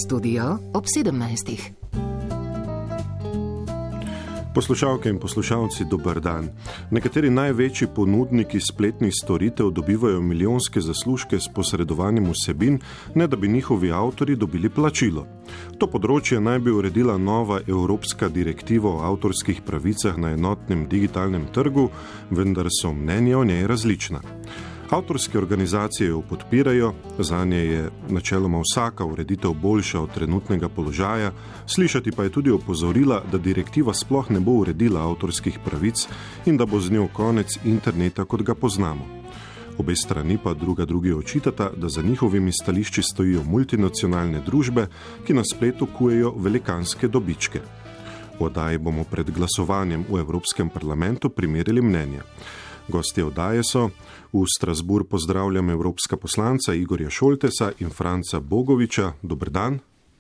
Studio ob 17. Poslušalke in poslušalci, dober dan. Nekateri največji ponudniki spletnih storitev dobivajo milijonske zaslužke s posredovanjem vsebin, ne da bi njihovi avtorji dobili plačilo. To področje naj bi uredila nova evropska direktiva o avtorskih pravicah na enotnem digitalnem trgu, vendar so mnenja o njej različna. Avtorske organizacije jo podpirajo, zanje je načeloma vsaka ureditev boljša od trenutnega položaja, slišati pa je tudi opozorila, da direktiva sploh ne bo uredila avtorskih pravic in da bo z njo konec interneta, kot ga poznamo. Obe strani pa drugi očitata, da za njihovimi stališči stojijo multinacionalne družbe, ki na spletu kujejo velikanske dobičke. V oddaji bomo pred glasovanjem v Evropskem parlamentu primerjali mnenja. Gostje oddaje so: v Strasbourg pozdravljam evropska poslanca Igorja Šoltesa in Franca Bogoviča. Dober dan.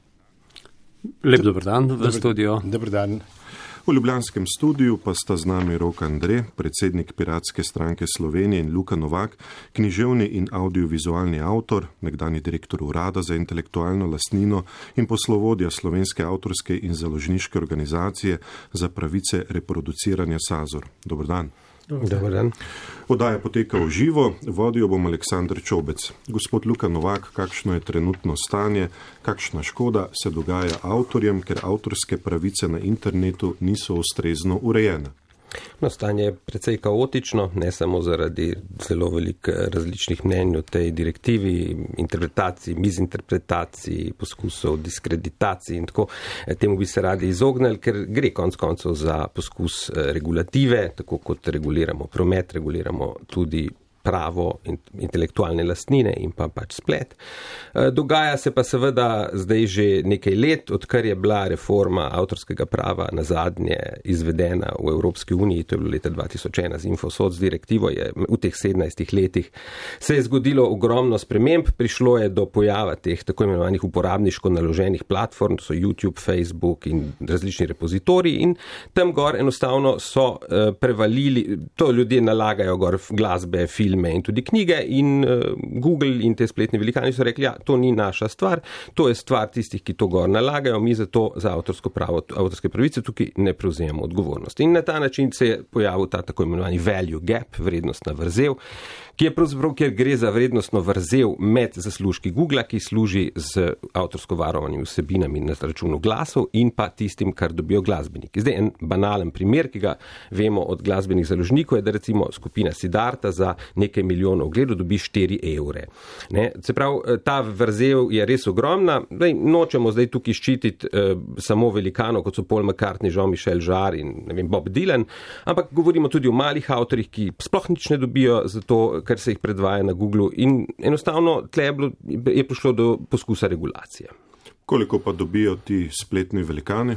Lep dober dan v studio. Dober dan. V ljubljanskem studiu pa sta z nami Rok Andre, predsednik Piratske stranke Slovenije, in Luka Novak, književni in audiovizualni avtor, nekdanji direktor Urada za intelektualno lastnino in poslovodja Slovenske avtorske in založniške organizacije za pravice reproduciranja Sazor. Dober dan. Dobar dan. Oddaja poteka v živo, vodil bom Aleksandr Čobec. Gospod Luka Novak, kakšno je trenutno stanje, kakšna škoda se dogaja avtorjem, ker avtorske pravice na internetu niso ustrezno urejene? No, stanje je precej kaotično, ne samo zaradi zelo veliko različnih mnenj o tej direktivi, interpretacij, mizinterpretacij, poskusov diskreditacij in tako. Temu bi se radi izognili, ker gre konec koncev za poskus regulative, tako kot reguliramo promet, reguliramo tudi pravo intelektualne lastnine in pa pač splet. Dogaja se pa seveda zdaj že nekaj let, odkar je bila reforma avtorskega prava nazadnje izvedena v Evropski uniji, to je bilo leta 2001 z Infosoc direktivo, je v teh 17 letih se je zgodilo ogromno sprememb, prišlo je do pojava teh tako imenovanih uporabniško naloženih platform, to so YouTube, Facebook in različni repozitoriji, in tam gor enostavno so prevalili, to ljudje nalagajo gor glasbe, filme in tudi knjige, in Google in te spletni velikani so rekli, ja, to ni naša stvar, to je stvar tistih, ki to gor nalagajo, mi zato za avtorsko pravo, avtorske pravice tukaj ne prevzemamo odgovornosti. In na ta način se je pojavil ta tako imenovani value gap, vrednostna vrzel, ki je pravzaprav, kjer gre za vrednostno vrzel med zaslužki Googlea, ki služi z avtorsko varovanimi vsebinami na računu glasov, in pa tistim, kar dobijo glasbeniki. Zdaj, en banalen primer, ki ga vemo od glasbenih založnikov, je, da recimo skupina Siddharta za nekaj milijonov ogledov dobi 4 evre. Ne? Se pravi, ta vrzel je res ogromna. Nočemo zdaj tukaj ščititi samo velikanov, kot so Paul McCartney, Jean-Michel Jarre in ne vem, Bob Dylan, ampak govorimo tudi o malih avtorjih, ki sploh nič ne dobijo za to, kar se jih predvaja na Googlu, in enostavno tle je prišlo do poskusa regulacije. Koliko pa dobijo ti spletni velikani?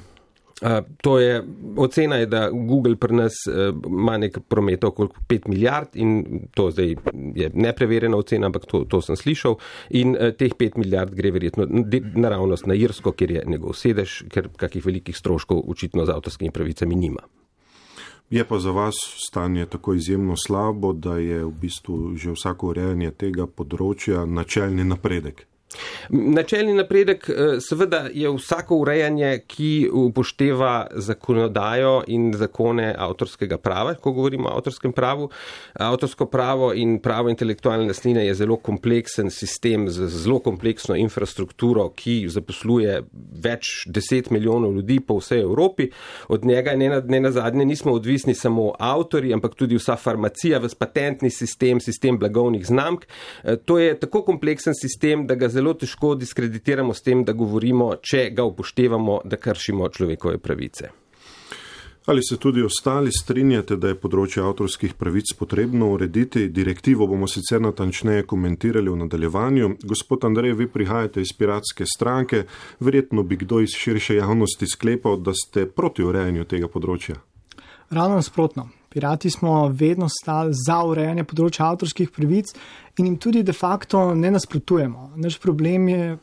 To je, ocena je, da Google pri nas ima nek promet okoli 5 milijard, in to zdaj je nepreverjena ocena, ampak to sem slišal, in teh 5 milijard gre verjetno naravnost na Irsko, kjer je njegov sedež, ker kakih velikih stroškov očitno z avtorskimi pravicami nima. Je pa za vas stanje tako izjemno slabo, da je v bistvu že vsako urejanje tega področja načelni napredek? Načelni napredek seveda je vsako urejanje, ki upošteva zakonodajo in zakone avtorskega prava. Ko govorimo o avtorskem pravu, avtorsko pravo in pravo intelektualne lastnine je zelo kompleksen sistem z zelo kompleksno infrastrukturo, ki zaposluje več 10 milijonov ljudi po vsej Evropi. Od njega ne nazadnje nismo odvisni samo avtorji, ampak tudi vsa farmacija, ves patentni sistem, sistem blagovnih znamk. To je tako kompleksen sistem, da ga zelo težko diskreditiramo s tem, da govorimo, če ga upoštevamo, da kršimo človekove pravice. Ali se tudi ostali strinjate, da je področje avtorskih pravic potrebno urediti? Direktivo bomo sicer natančneje komentirali v nadaljevanju. Gospod Andrej, vi prihajate iz Piratske stranke, verjetno bi kdo iz širše javnosti sklepal, da ste proti urejanju tega področja. Ravno nasprotno. Pirati smo vedno stali za urejanje področja avtorskih pravic in jim tudi de facto ne nasprotujemo. Naš problem je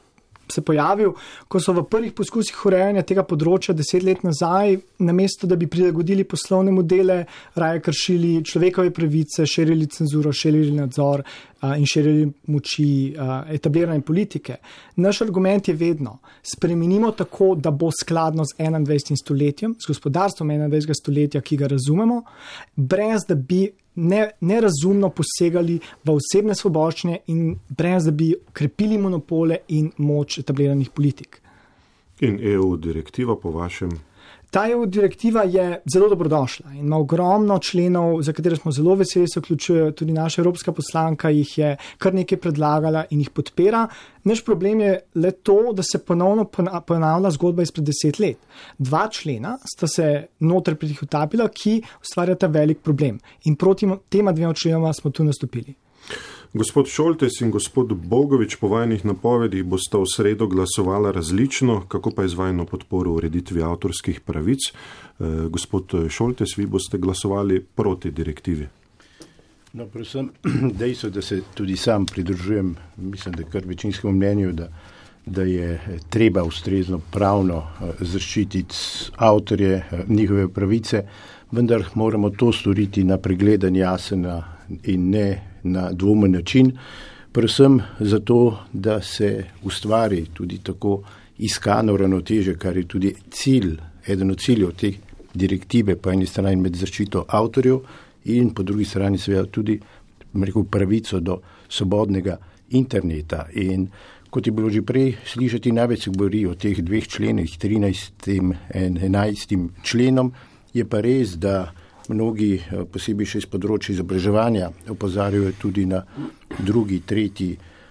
se pojavil, ko so v prvih poskusih urejanja tega področja 10 let nazaj, namesto da bi prilagodili poslovne modele, raje kršili človekove pravice, širili cenzuro, širili nadzor in širili moči etablirane politike. Naš argument je vedno, spremenimo tako, da bo skladno z 21. stoletjem, s gospodarstvom 21. stoletja, ki ga razumemo, brez da bi nerazumno posegali v osebne svoboščine in brez da bi krepili monopole in moč etabliranih politik. In EU direktiva po vašem? Ta EU direktiva je zelo dobrodošla in ima ogromno členov, za katere smo zelo veseli, se vključujejo tudi naša evropska poslanka, jih je kar nekaj predlagala in jih podpira. Naš problem je le to, da se ponovno ponavlja zgodba izpred 10 let. 2 člena sta se noter pretihotapila, ki ustvarjata velik problem. In proti tema 2 členoma smo tu nastopili. Gospod Šoltes in gospod Bogovič, po vajnih napovedih bosta v sredo glasovala različno, kako pa je z vajno podporo ureditvi avtorskih pravic. Gospod Šoltes, vi boste glasovali proti direktivi. No, predvsem dejstvo, da se tudi sam pridružujem, mislim, da kar večinskemu mnenju, da je treba ustrezno pravno zaščititi avtorje, njihove pravice, vendar moramo to storiti na pregleden, jasen in ne na dvomen način, predvsem zato, da se ustvari tudi tako iskano ravnotežje, kar je tudi cilj, eden od ciljev te direktive, po eni strani med zaščito avtorjev in po drugi strani seveda tudi pravico do svobodnega interneta. In kot je bilo že prej slišati, največ se govori o teh 2 členih, 13. in 11. členom, je pa res, da mnogi, posebej še iz področja izobraževanja, opozarjajo tudi na 2., 3.,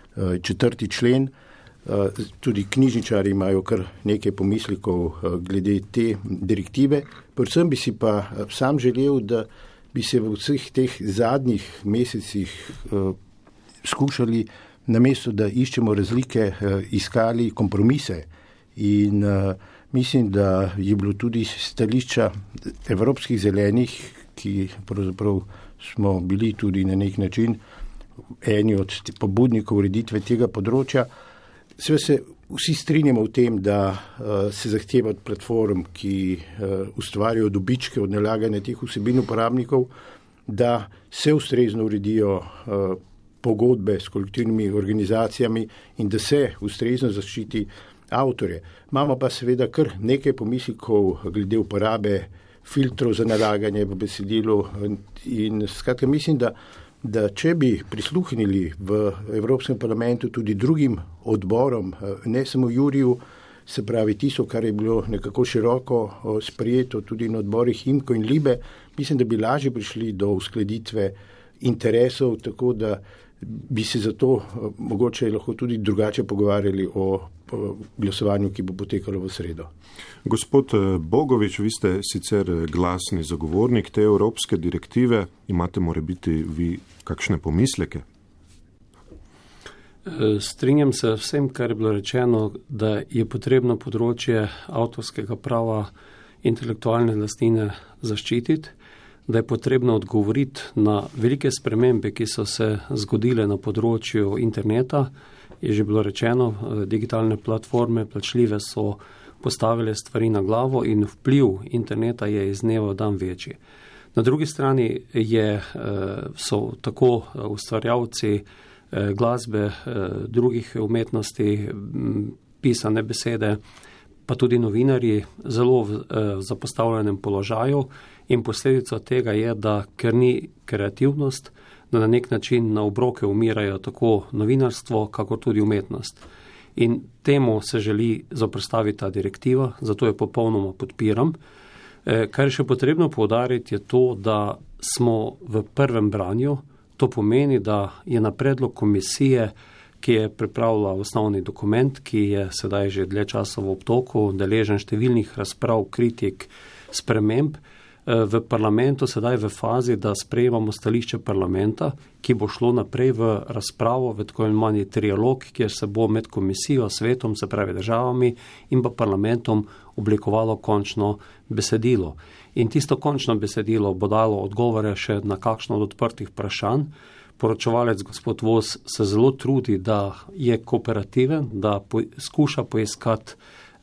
4. člen. Tudi knjižničari imajo kar nekaj pomislekov glede te direktive. Predvsem bi si pa sam želel, da bi se v vseh teh zadnjih mesecih skušali, namesto da iščemo razlike, iskali kompromise. In mislim, da je bilo tudi stališča evropskih zelenih, ki pravzaprav smo bili tudi na nek način eni od pobudnikov ureditve tega področja. Se vsi strinjamo v tem, da se zahteva od platform, ki ustvarjajo dobičke od nalaganja teh vsebin uporabnikov, da se ustrezno uredijo pogodbe s kolektivnimi organizacijami in da se ustrezno zaščiti avtorje. Imamo pa seveda kar nekaj pomislekov glede uporabe filtrov za nalaganje v besedilu in skratka mislim, da če bi prisluhnili v Evropskem parlamentu tudi drugim odborom, ne samo Juriju, se pravi tisto, kar je bilo nekako široko sprejeto tudi na odborih IMKO in LIBE, mislim, da bi lažje prišli do uskladitve interesov, tako da bi se zato mogoče lahko tudi drugače pogovarjali o glasovanju, ki bo potekalo v sredo. Gospod Bogovič, vi ste sicer glasni zagovornik te evropske direktive, imate morebiti vi kakšne pomisleke? Strinjam se vsem, kar je bilo rečeno, da je potrebno področje avtorskega prava intelektualne lastnine zaščititi, da je potrebno odgovoriti na velike spremembe, ki so se zgodile na področju interneta. Je že bilo rečeno, digitalne platforme plačljive so postavile stvari na glavo in vpliv interneta je iz dneva v dan večji. Na drugi strani so tako ustvarjalci glasbe, drugih umetnosti, pisane besede, pa tudi novinarji zelo v zapostavljenem položaju in posledica tega je, da ker ni kreativnost, da na nek način na obroke umirajo tako novinarstvo, kako tudi umetnost. In temu se želi zoperstaviti ta direktiva, zato jo popolnoma podpiram. Kar je še potrebno poudariti, je to, da smo v prvem branju, to pomeni, da je na predlog komisije, ki je pripravila osnovni dokument, ki je sedaj že dlje časa v obtoku, deležen številnih razprav, kritik, sprememb, v parlamentu sedaj v fazi, da sprejemamo stališče parlamenta, ki bo šlo naprej v razpravo, v tako imenovani trialog, kjer se bo med komisijo, svetom, se pravi državami in pa parlamentom oblikovalo končno besedilo. In tisto končno besedilo bo dalo odgovore še na kakšno od odprtih vprašanj, poročevalec gospod Vos se zelo trudi, da je kooperativen, da skuša poiskati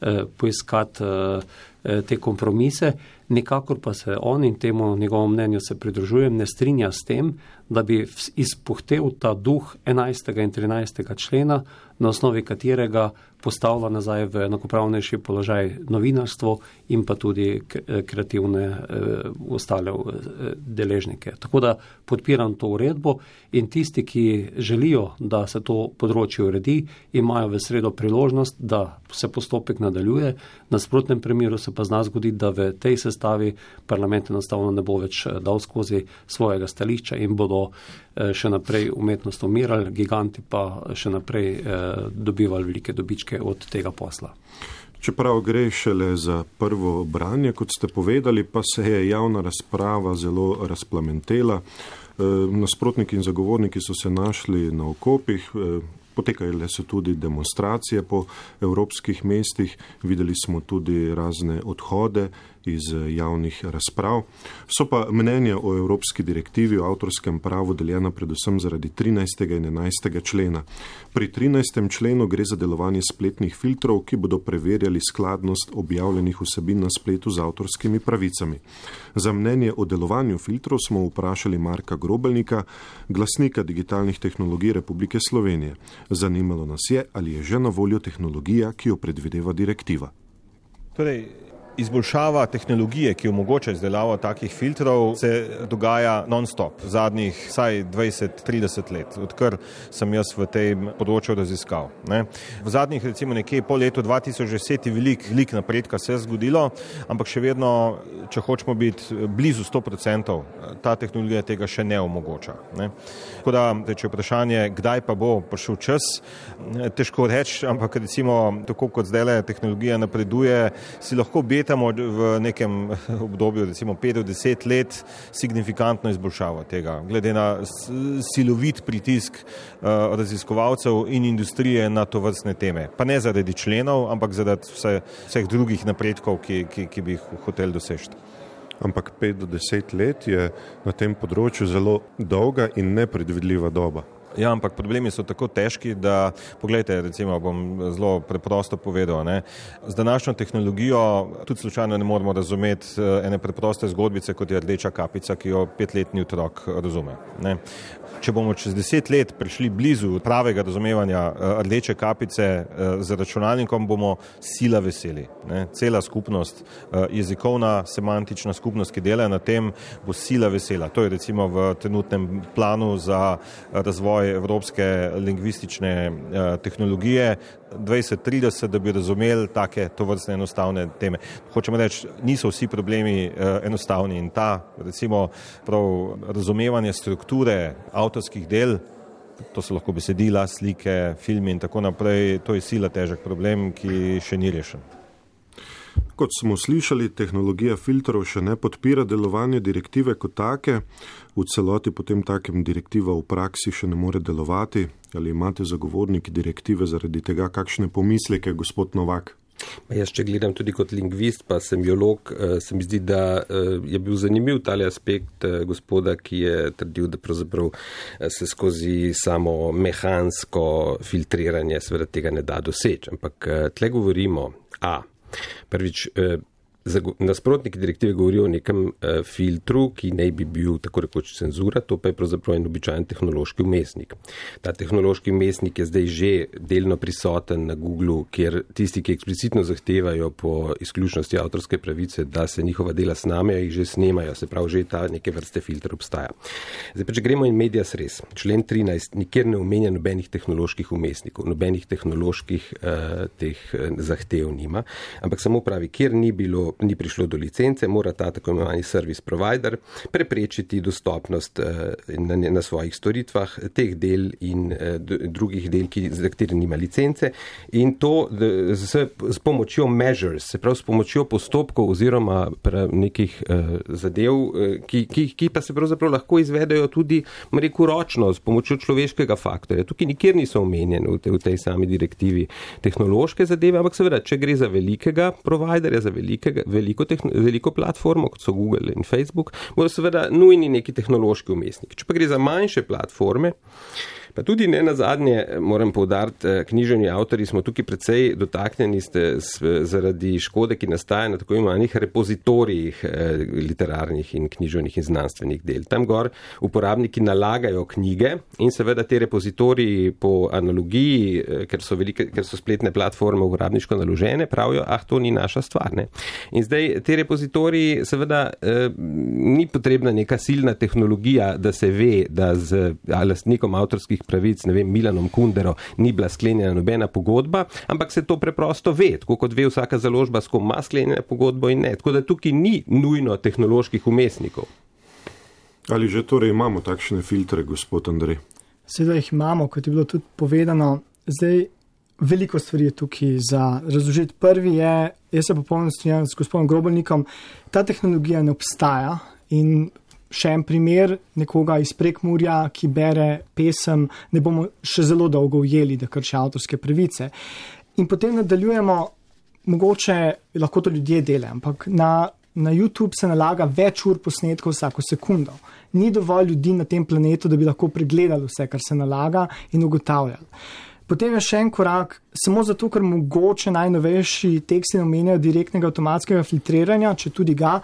te kompromise, nikakor pa se on in temu njegovemu mnenju se pridružujem, ne strinja s tem, da bi izpuhtel ta duh 11. in 13. člena, na osnovi katerega postavlja nazaj v enakopravnejši položaj novinarstvo in pa tudi kreativne ostale deležnike. Tako da podpiram to uredbo in tisti, ki želijo, da se to področje uredi, imajo v sredo priložnost, da se postopek nadaljuje. Na nasprotnem primeru se pa zna zgoditi, da v tej sestavi parlament enostavno ne bo več dal skozi svojega stališča in bodo še naprej umetnost umirali, giganti pa še naprej dobivali velike dobičke od tega posla. Čeprav gre šele za prvo branje, kot ste povedali, pa se je javna razprava zelo razplamentela. Nasprotniki in zagovorniki so se našli na okopih, potekale so tudi demonstracije po evropskih mestih, videli smo tudi razne odhode iz javnih razprav. So pa mnenja o evropski direktivi o avtorskem pravu deljena predvsem zaradi 13. in 11. člena. Pri 13. členu gre za delovanje spletnih filtrov, ki bodo preverjali skladnost objavljenih vsebin na spletu z avtorskimi pravicami. Za mnenje o delovanju filtrov smo vprašali Marka Grobelnika, glasnika digitalnih tehnologij Republike Slovenije. Zanimalo nas je, ali je že na voljo tehnologija, ki jo predvideva direktiva. Izboljšava tehnologije, ki omogoča izdelavo takih filtrov, se dogaja non-stop, zadnjih vsaj 20-30 let, odkar sem jaz v tem področju raziskav. V zadnjih recimo nekje po letu 2010 velik napredka se je zgodilo, ampak še vedno, če hočemo biti blizu 100%, ta tehnologija tega še ne omogoča. Tako da, če vprašanje, kdaj pa bo prišel čas, težko reči, ampak recimo, tako kot zdaj tehnologija napreduje, si lahko v nekem obdobju, recimo 5 do 10 let, signifikantno izboljšavo tega, glede na silovit pritisk raziskovalcev in industrije na to vrstne teme. Pa ne zaradi členov, ampak zaradi vseh drugih napredkov, ki bi jih hoteli doseči. Ampak 5 do 10 let je na tem področju zelo dolga in nepredvidljiva doba. Ja, ampak problemi so tako težki, da, poglejte, recimo, bom zelo preprosto povedal, z današnjo tehnologijo tudi slučajno ne moramo razumeti ene preproste zgodbice, kot je rdeča kapica, ki jo 5-letni otrok razume. Če bomo čez 10 let prišli blizu pravega razumevanja rdeče kapice z računalnikom, bomo sila veseli. Cela skupnost, jezikovna, semantična skupnost, ki dela na tem, bo sila vesela. To je recimo v trenutnem planu za razvoj evropske lingvistične tehnologije 2030, da bi razumeli take tovrstne enostavne teme. Hočemo reči, niso vsi problemi enostavni in ta, recimo, prav razumevanje strukture avtorskih del, to so lahko besedila, slike, filmi in tako naprej, to je sila težek problem, ki še ni rešen. Kot smo slišali, tehnologija filtrov še ne podpira delovanje direktive kot take, v celoti potem takem direktiva v praksi še ne more delovati. Ali imate zagovorniki direktive zaradi tega kakšne pomisleke, gospod Novak? Jaz, če gledam tudi kot lingvist, pa semiolog, se mi zdi, da je bil zanimiv tale aspekt gospoda, ki je trdil, da pravzaprav se skozi samo mehansko filtriranje seveda tega ne da doseči. Ampak tle govorimo, prvič, nasprotniki direktive govorijo o nekem filtru, ki naj bi bil tako rekoč cenzura, to pa je pravzaprav en običajen tehnološki vmesnik. Ta tehnološki vmesnik je zdaj že delno prisoten na Googlu, kjer tisti, ki eksplicitno zahtevajo po izključnosti avtorske pravice, da se njihova dela snamejo, jih že snemajo, se pravi, že ta neke vrste filter obstaja. Zdaj pa, če gremo in medias res, člen 13 nikjer ne omenja nobenih tehnoloških vmesnikov, nobenih tehnoloških teh zahtev nima, ampak samo pravi, kjer ni prišlo do licence, mora ta tako imenovani service provider preprečiti dostopnost na svojih storitvah teh del in drugih del, za kateri nima licence, in to s pomočjo measures, se pravi s pomočjo postopkov oziroma nekih zadev, ki pa se pravzaprav lahko izvedejo tudi, ročno, s pomočjo človeškega faktorja. Tukaj nikjer niso omenjeni v tej sami direktivi tehnološke zadeve, ampak seveda, če gre za velikega providerja, za velikega veliko platformo, kot so Google in Facebook, bodo seveda nujni neki tehnološki vmesnik. Če pa gre za manjše platforme, pa tudi ne nazadnje, moram poudariti, književni avtorji smo tukaj precej dotaknjeni zaradi škode, ki nastaja na tako imenovanih repozitorijih literarnih in književnih in znanstvenih del. Tam gor uporabniki nalagajo knjige in seveda te repozitoriji po analogiji, ker so spletne platforme uporabniško naložene, pravijo, to ni naša stvar. Ne? In zdaj te repozitoriji seveda ni potrebna neka silna tehnologija, da se ve, da z lastnikom avtorskih pravic, ne vem, Milanom Kundero, ni bila sklenjena nobena pogodba, ampak se to preprosto ve, tako kot ve vsaka založba, s kom ima sklenjena pogodbo in ne. Tako da tukaj ni nujno tehnoloških umestnikov. Ali že torej imamo takšne filtre, gospod Andrej? Seveda jih imamo, kot je bilo tudi povedano. Zdaj, veliko stvari je tukaj za razložiti. Prvi je, jaz se popolnoma strinjam s gospodom Grobelnikom, ta tehnologija ne obstaja in še en primer nekoga iz Prekmurja, ki bere pesem, ne bomo še zelo dolgo ujeli, da krši avtorske pravice. In potem nadaljujemo, mogoče lahko to ljudje delajo, ampak na YouTube se nalaga več ur posnetkov vsako sekundo. Ni dovolj ljudi na tem planetu, da bi lahko pregledali vse, kar se nalaga in ugotavljali. Potem je še en korak, samo zato, ker mogoče najnovejši teksti omenjajo direktnega avtomatskega filtriranja, če tudi ga,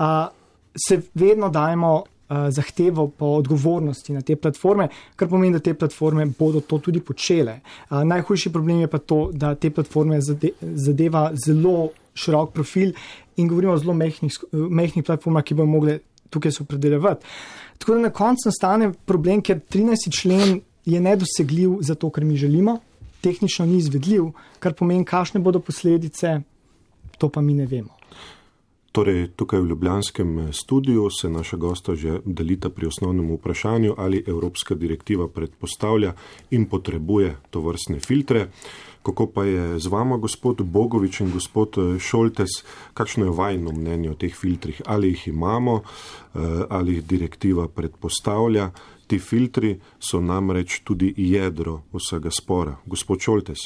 se vedno dajemo zahtevo po odgovornosti na te platforme, kar pomeni, da te platforme bodo to tudi počele. Najhujši problem je pa to, da te platforme zadeva zelo širok profil in govorimo o zelo mehkih platformah, ki bodo mogle tukaj se opredeljevati. Tako da na koncu nastane problem, ker 13. člen je nedosegljiv za to, kar mi želimo, tehnično ni izvedljiv, kar pomeni, kakšne bodo posledice, to pa mi ne vemo. Torej, tukaj v ljubljanskem studiu se naša gosta že delita pri osnovnem vprašanju, ali Evropska direktiva predpostavlja in potrebuje tovrstne filtre. Kako pa je z vama, gospod Bogovič in gospod Šoltes, kakšno je vajno mnenje o teh filtrih? Ali jih imamo, ali jih direktiva predpostavlja? Ti filtri so namreč tudi jedro vsega spora. Gospod Šoltes.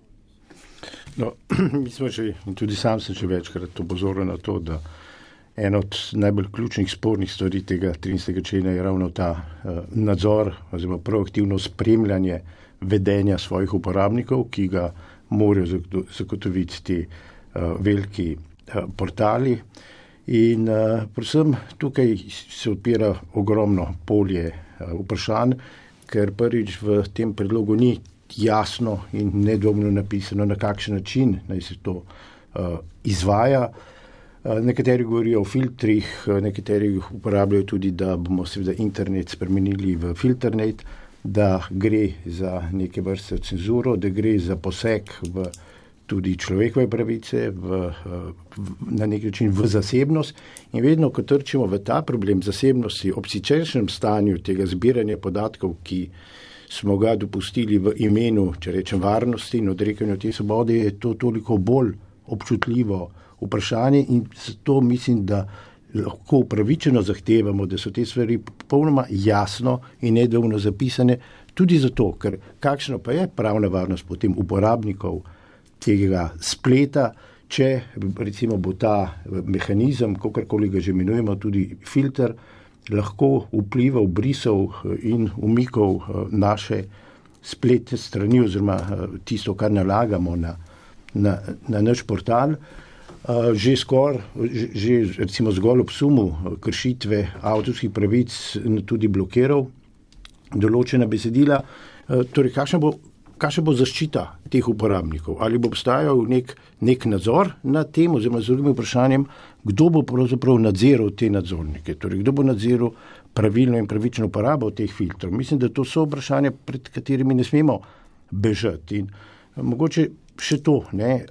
No, mi smo že, in tudi sam sem že večkrat opozoril na to, da ena od najbolj ključnih spornih stvari tega 13. člena je ravno ta nadzor oziroma proaktivno spremljanje vedenja svojih uporabnikov, ki ga morajo zagotoviti ti veliki portali. In predvsem tukaj se odpira ogromno polje vprašanj, ker prvič v tem predlogu ni jasno in nedvomno napisano, na kakšen način naj se to izvaja. Nekateri govorijo o filtrih, nekateri uporabljajo tudi, da bomo seveda internet spremenili v filternet, da gre za neke vrste cenzuro, da gre za poseg v tudi človekove pravice, na nek način v zasebnost. In vedno, ko trčimo v ta problem zasebnosti, ob siceršnjem stanju tega zbiranja podatkov, ki smo ga dopustili v imenu, če rečem, varnosti in odrekanju te svobode, je to toliko bolj občutljivo vprašanje in zato mislim, da lahko upravičeno zahtevamo, da so te stvari popolnoma jasno in nedvoumno zapisane, tudi zato, ker kakšno pa je pravna varnost potem uporabnikov tega spleta, če recimo bo ta mehanizem, kakorkoli ga že imenujemo, tudi filter, lahko vplival, brisal in umikal naše spletne strani oziroma tisto, kar nalagamo na naš portal, že recimo zgolj ob sumu kršitve avtorskih pravic tudi blokiral določena besedila. Torej, kakšna bo zaščita teh uporabnikov? Ali bo obstajal nek nadzor nad tem, oziroma z drugim vprašanjem, kdo bo pravzaprav nadziral te nadzornike? Torej, kdo bo nadziral pravilno in pravično uporabo teh filtrov? Mislim, da to so vprašanja, pred katerimi ne smemo bežati. In mogoče še to,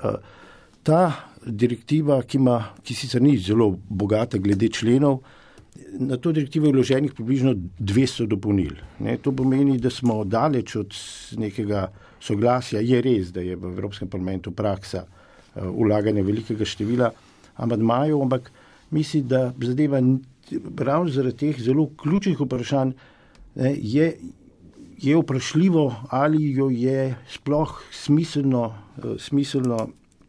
ta direktiva, ki sicer ni zelo bogata glede členov, na to direktivo je vloženih približno 200 dopolnil. To pomeni, da smo daleč od nekega soglasja. Je res, da je v Evropskem parlamentu praksa vlaganja velikega števila amandmajev, ampak mislim, da zadeva ravno zaradi teh zelo ključnih vprašanj je vprašljivo, ali jo je sploh smiselno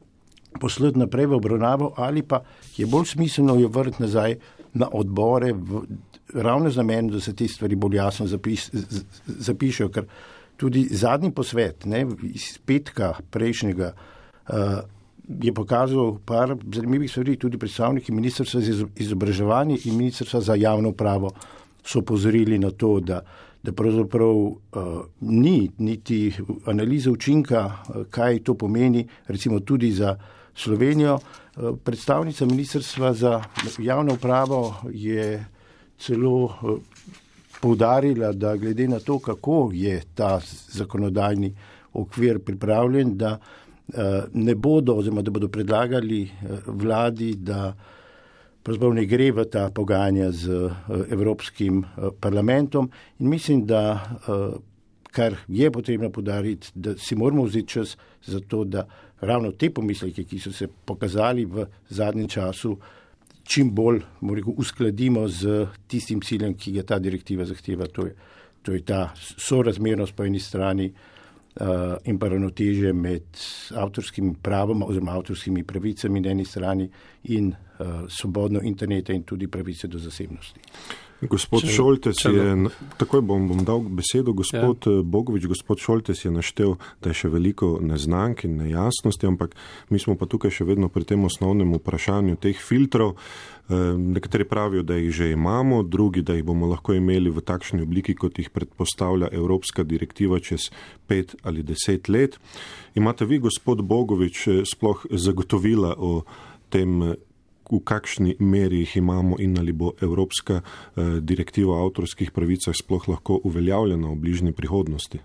poslati naprej v obravnavo ali pa je bolj smiselno jo vrniti nazaj na odbore ravno z namenom, da se te stvari bolj jasno zapišejo, ker tudi zadnji posvet iz petka prejšnjega je pokazal par zanimivih stvari, tudi predstavniki Ministrstva za izobraževanje in Ministrstva za javno upravo so opozorili na to, da pravzaprav ni niti analize učinka, kaj to pomeni, recimo tudi za Slovenijo. Predstavnica Ministrstva za javno upravo je celo poudarila, da glede na to, kako je ta zakonodajni okvir pripravljen, da ne bodo, oziroma da bodo predlagali vladi, da pravzaprav ne gre v ta pogajanja z Evropskim parlamentom. In mislim, da kar je potrebno poudariti, da si moramo vzeti čas za to, da ravno te pomisleke, ki so se pokazali v zadnjem času, čim bolj uskladimo z tistim ciljem, ki ga ta direktiva zahteva. To je ta sorazmernost po eni strani in pa ravnotežje med avtorskimi pravoma oziroma avtorskimi pravicami na eni strani in svobodno interneta in tudi pravice do zasebnosti. Gospod Šoltes je, takoj bom dal besedo, gospod Bogovič, gospod Šoltes je naštel, da je še veliko neznank in nejasnosti, ampak mi smo pa tukaj še vedno pri tem osnovnem vprašanju teh filtrov. Nekateri pravijo, da jih že imamo, drugi, da jih bomo lahko imeli v takšni obliki, kot jih predpostavlja Evropska direktiva čez 5 ali 10 let. Imate vi, gospod Bogovič, sploh zagotovila o tem, v kakšni meri jih imamo in ali bo Evropska direktiva o avtorskih pravicah sploh lahko uveljavljena v bližnji prihodnosti?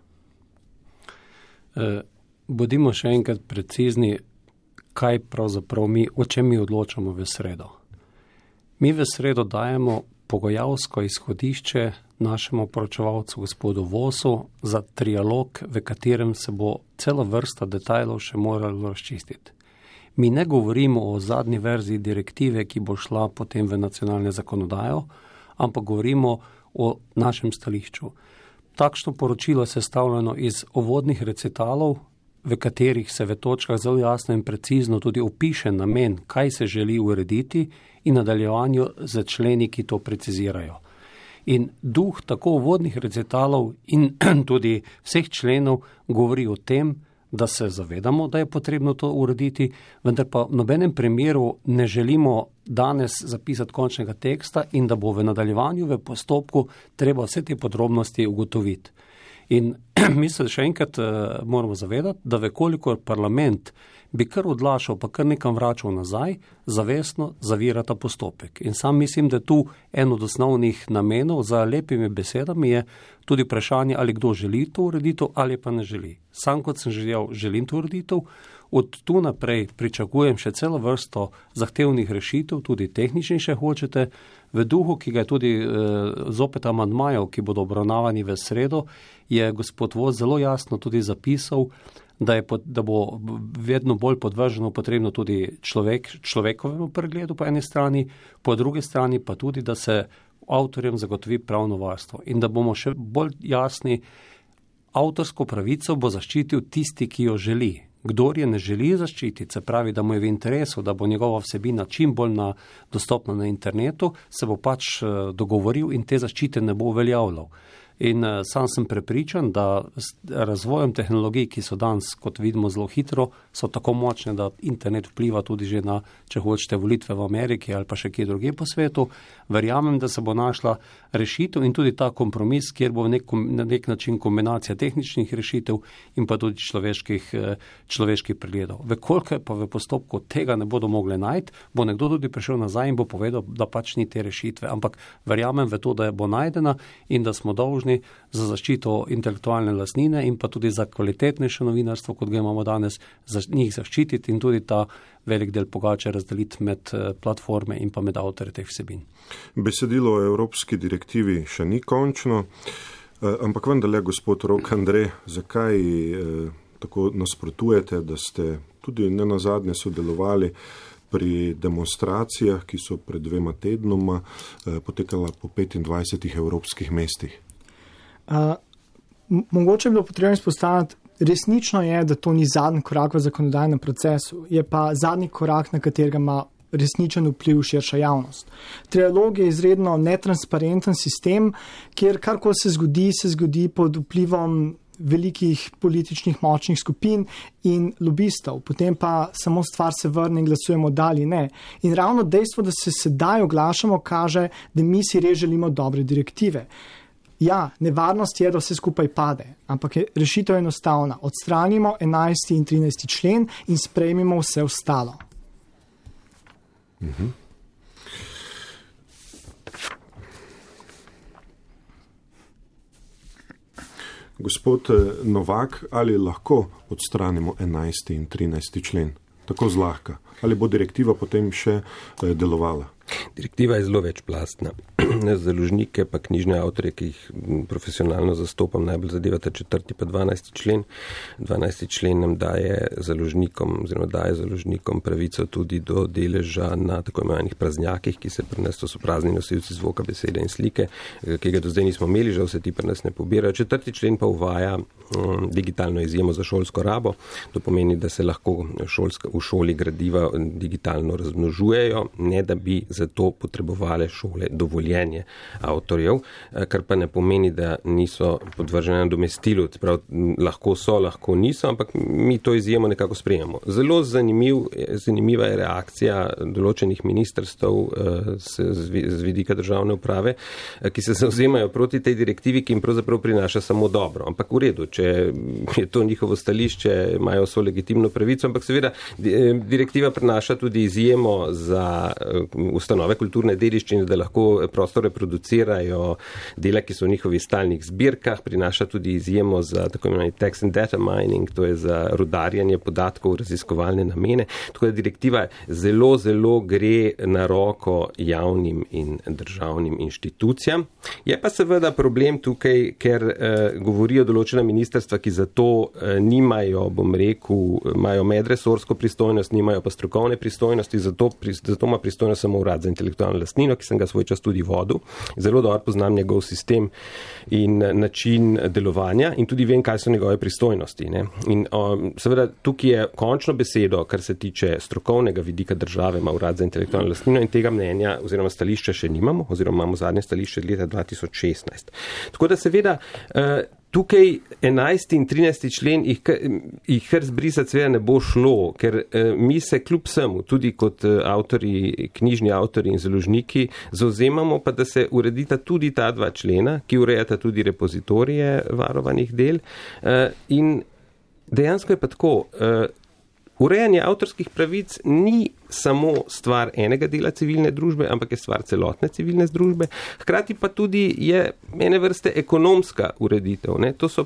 Bodimo še enkrat precizni, kaj pravzaprav o čem mi odločamo v sredo. Mi v sredo dajemo pogojavsko izhodišče našemu poročevalcu gospodu Vosu za trialog, v katerem se bo cela vrsta detajlov še moralo razčistiti. Mi ne govorimo o zadnji verziji direktive, ki bo šla potem v nacionalne zakonodajo, ampak govorimo o našem stališču. Takšno poročilo je sestavljeno iz uvodnih recitalov, v katerih se v točkah zelo jasno in precizno tudi opiše namen, kaj se želi urediti in nadaljevanju z členi, ki to precizirajo. In duh tako uvodnih recitalov in tudi vseh členov govori o tem, da se zavedamo, da je potrebno to urediti, vendar pa v nobenem primeru ne želimo danes zapisati končnega teksta in da bo v nadaljevanju, v postopku, treba vse te podrobnosti ugotoviti. In mi se še enkrat moramo zavedati, da vekolikor parlament bi kar odlašal, pa kar nekam vračal nazaj, zavestno zavira ta postopek. In sam mislim, da tu en od osnovnih namenov za lepimi besedami je tudi vprašanje, ali kdo želi to ureditev ali pa ne želi. Sam kot sem želim to ureditev, od tu naprej pričakujem še celo vrsto zahtevnih rešitev, tudi tehničnih, še hočete, v duhu, ki ga je tudi zopet amandmajev, ki bodo obravnavani v sredo, je gospod Voz zelo jasno tudi zapisal, da bo vedno bolj podvrženo potrebno tudi človekovemu pregledu po eni strani, po drugi strani pa tudi, da se avtorjem zagotovi pravno varstvo in da bomo še bolj jasni, avtorsko pravico bo zaščitil tisti, ki jo želi. Kdor je ne želi zaščititi, se pravi, da mu je v interesu, da bo njegova vsebina čim bolj dostopna na internetu, se bo pač dogovoril in te zaščite ne bo uveljavljal. In sam sem prepričan, da s razvojem tehnologij, ki so danes, kot vidimo, zelo hitro, so tako močne, da internet vpliva tudi že na, če hočete, volitve v Ameriki ali pa še kje drugje po svetu. Verjamem, da se bo našla rešitev in tudi ta kompromis, kjer bo na nek način kombinacija tehničnih rešitev in pa tudi človeških pregledov. Vekoliko pa v postopku tega ne bodo mogli najti, bo nekdo tudi prišel nazaj in bo povedal, da pač ni te rešitve. Ampak verjamem v to, da bo najdena in da smo dolžni za zaščito intelektualne lastnine in pa tudi za kvalitetnejše novinarstvo, kot ga imamo danes, za njih zaščititi in tudi ta velik del pogače razdeliti med platforme in pa med avtorje teh vsebin. Besedilo o evropski direktivi še ni končno, ampak vendarle, gospod Rok Andrej, zakaj tako nasprotujete, da ste tudi nenazadnje sodelovali pri demonstracijah, ki so pred 2 tednoma potekala po 25 evropskih mestih? Mogoče bi bilo potrebno izpostaviti resnično je, da to ni zadnji korak v zakonodajnem procesu, je pa zadnji korak, na katerega ima resničen vpliv širša javnost. Trialog je izredno netransparenten sistem, kjer karkoli se zgodi pod vplivom velikih političnih močnih skupin in lobistov. Potem pa samo stvar se vrne in glasujemo da ali ne. In ravno dejstvo, da se sedaj oglašamo, kaže, da mi si res želimo dobre direktive. Ja, nevarnost je, da vse skupaj pade, ampak rešitev je enostavna. Odstranimo 11. in 13. člen in sprejmimo vse ostalo. Gospod Novak, ali lahko odstranimo 11. in 13. člen? Tako zlahka. Ali bo direktiva potem še delovala? Direktiva je zelo večplastna. Založnike pa knjižne avtorje, ki jih profesionalno zastopam, najbolj zadevata 4. pa 12. člen. 12. člen nam daje založnikom pravico tudi do deleža na tako imenovanih praznjakih, ki se pri nas, to so prazni nosilci zvoka, besede in slike, ki ga do zdaj nismo imeli, žal se ti pri nas ne pobirajo. 4. člen pa uvaja digitalno izjemo za šolsko rabo. To pomeni, da se lahko v šoli gradiva digitalno razmnožujejo, ne da bi za to potrebovale šole dovoljenje avtorjev, kar pa ne pomeni, da niso podvržene nadomestilu. Lahko so, lahko niso, ampak mi to izjemo nekako sprejemamo. Zelo zanimiva je reakcija določenih ministrstv z vidika državne uprave, ki se zavzemajo proti tej direktivi, ki jim pravzaprav prinaša samo dobro. Ampak v redu, če je to njihovo stališče, imajo vso legitimno pravico, ampak seveda direktiva prinaša tudi izjemo za ustanove kulturne dediščine, da lahko prosto reproducirajo dela, ki so v njihovih stalnih zbirkah, prinaša tudi izjemo za tako imenovani text and data mining, to je za rudarjanje podatkov v raziskovalne namene. Tako da direktiva zelo, zelo gre na roko javnim in državnim inštitucijam. Je pa seveda problem tukaj, ker govorijo določena ministrstva, ki zato nimajo, bom rekel, imajo medresorsko pristojnost, nimajo pa strokovne pristojnosti, zato ima pristojnost samo Urad za intelektualno lastnino, ki sem ga svoj čas tudi vodil. Zelo dobro poznam njegov sistem in način delovanja in tudi vem, kaj so njegove pristojnosti. Ne? In seveda tukaj je končno besedo, kar se tiče strokovnega vidika države, ima Urad za intelektualno lastnino in tega mnenja oziroma stališča še nimamo, oziroma imamo zadnje stališče leta 2016. Tako da seveda tukaj 11. in 13. člen jih kar zbrisati seveda ne bo šlo, ker mi se kljub vsemu, tudi kot avtori, knjižni avtori in založniki, zavzemamo pa, da se uredita tudi ta dva člena, ki urejata tudi repozitorije varovanih del. In dejansko je pa tako, urejanje avtorskih pravic ni samo stvar enega dela civilne družbe, ampak je stvar celotne civilne družbe. Hkrati pa tudi je ene vrste ekonomska ureditev. Ne? To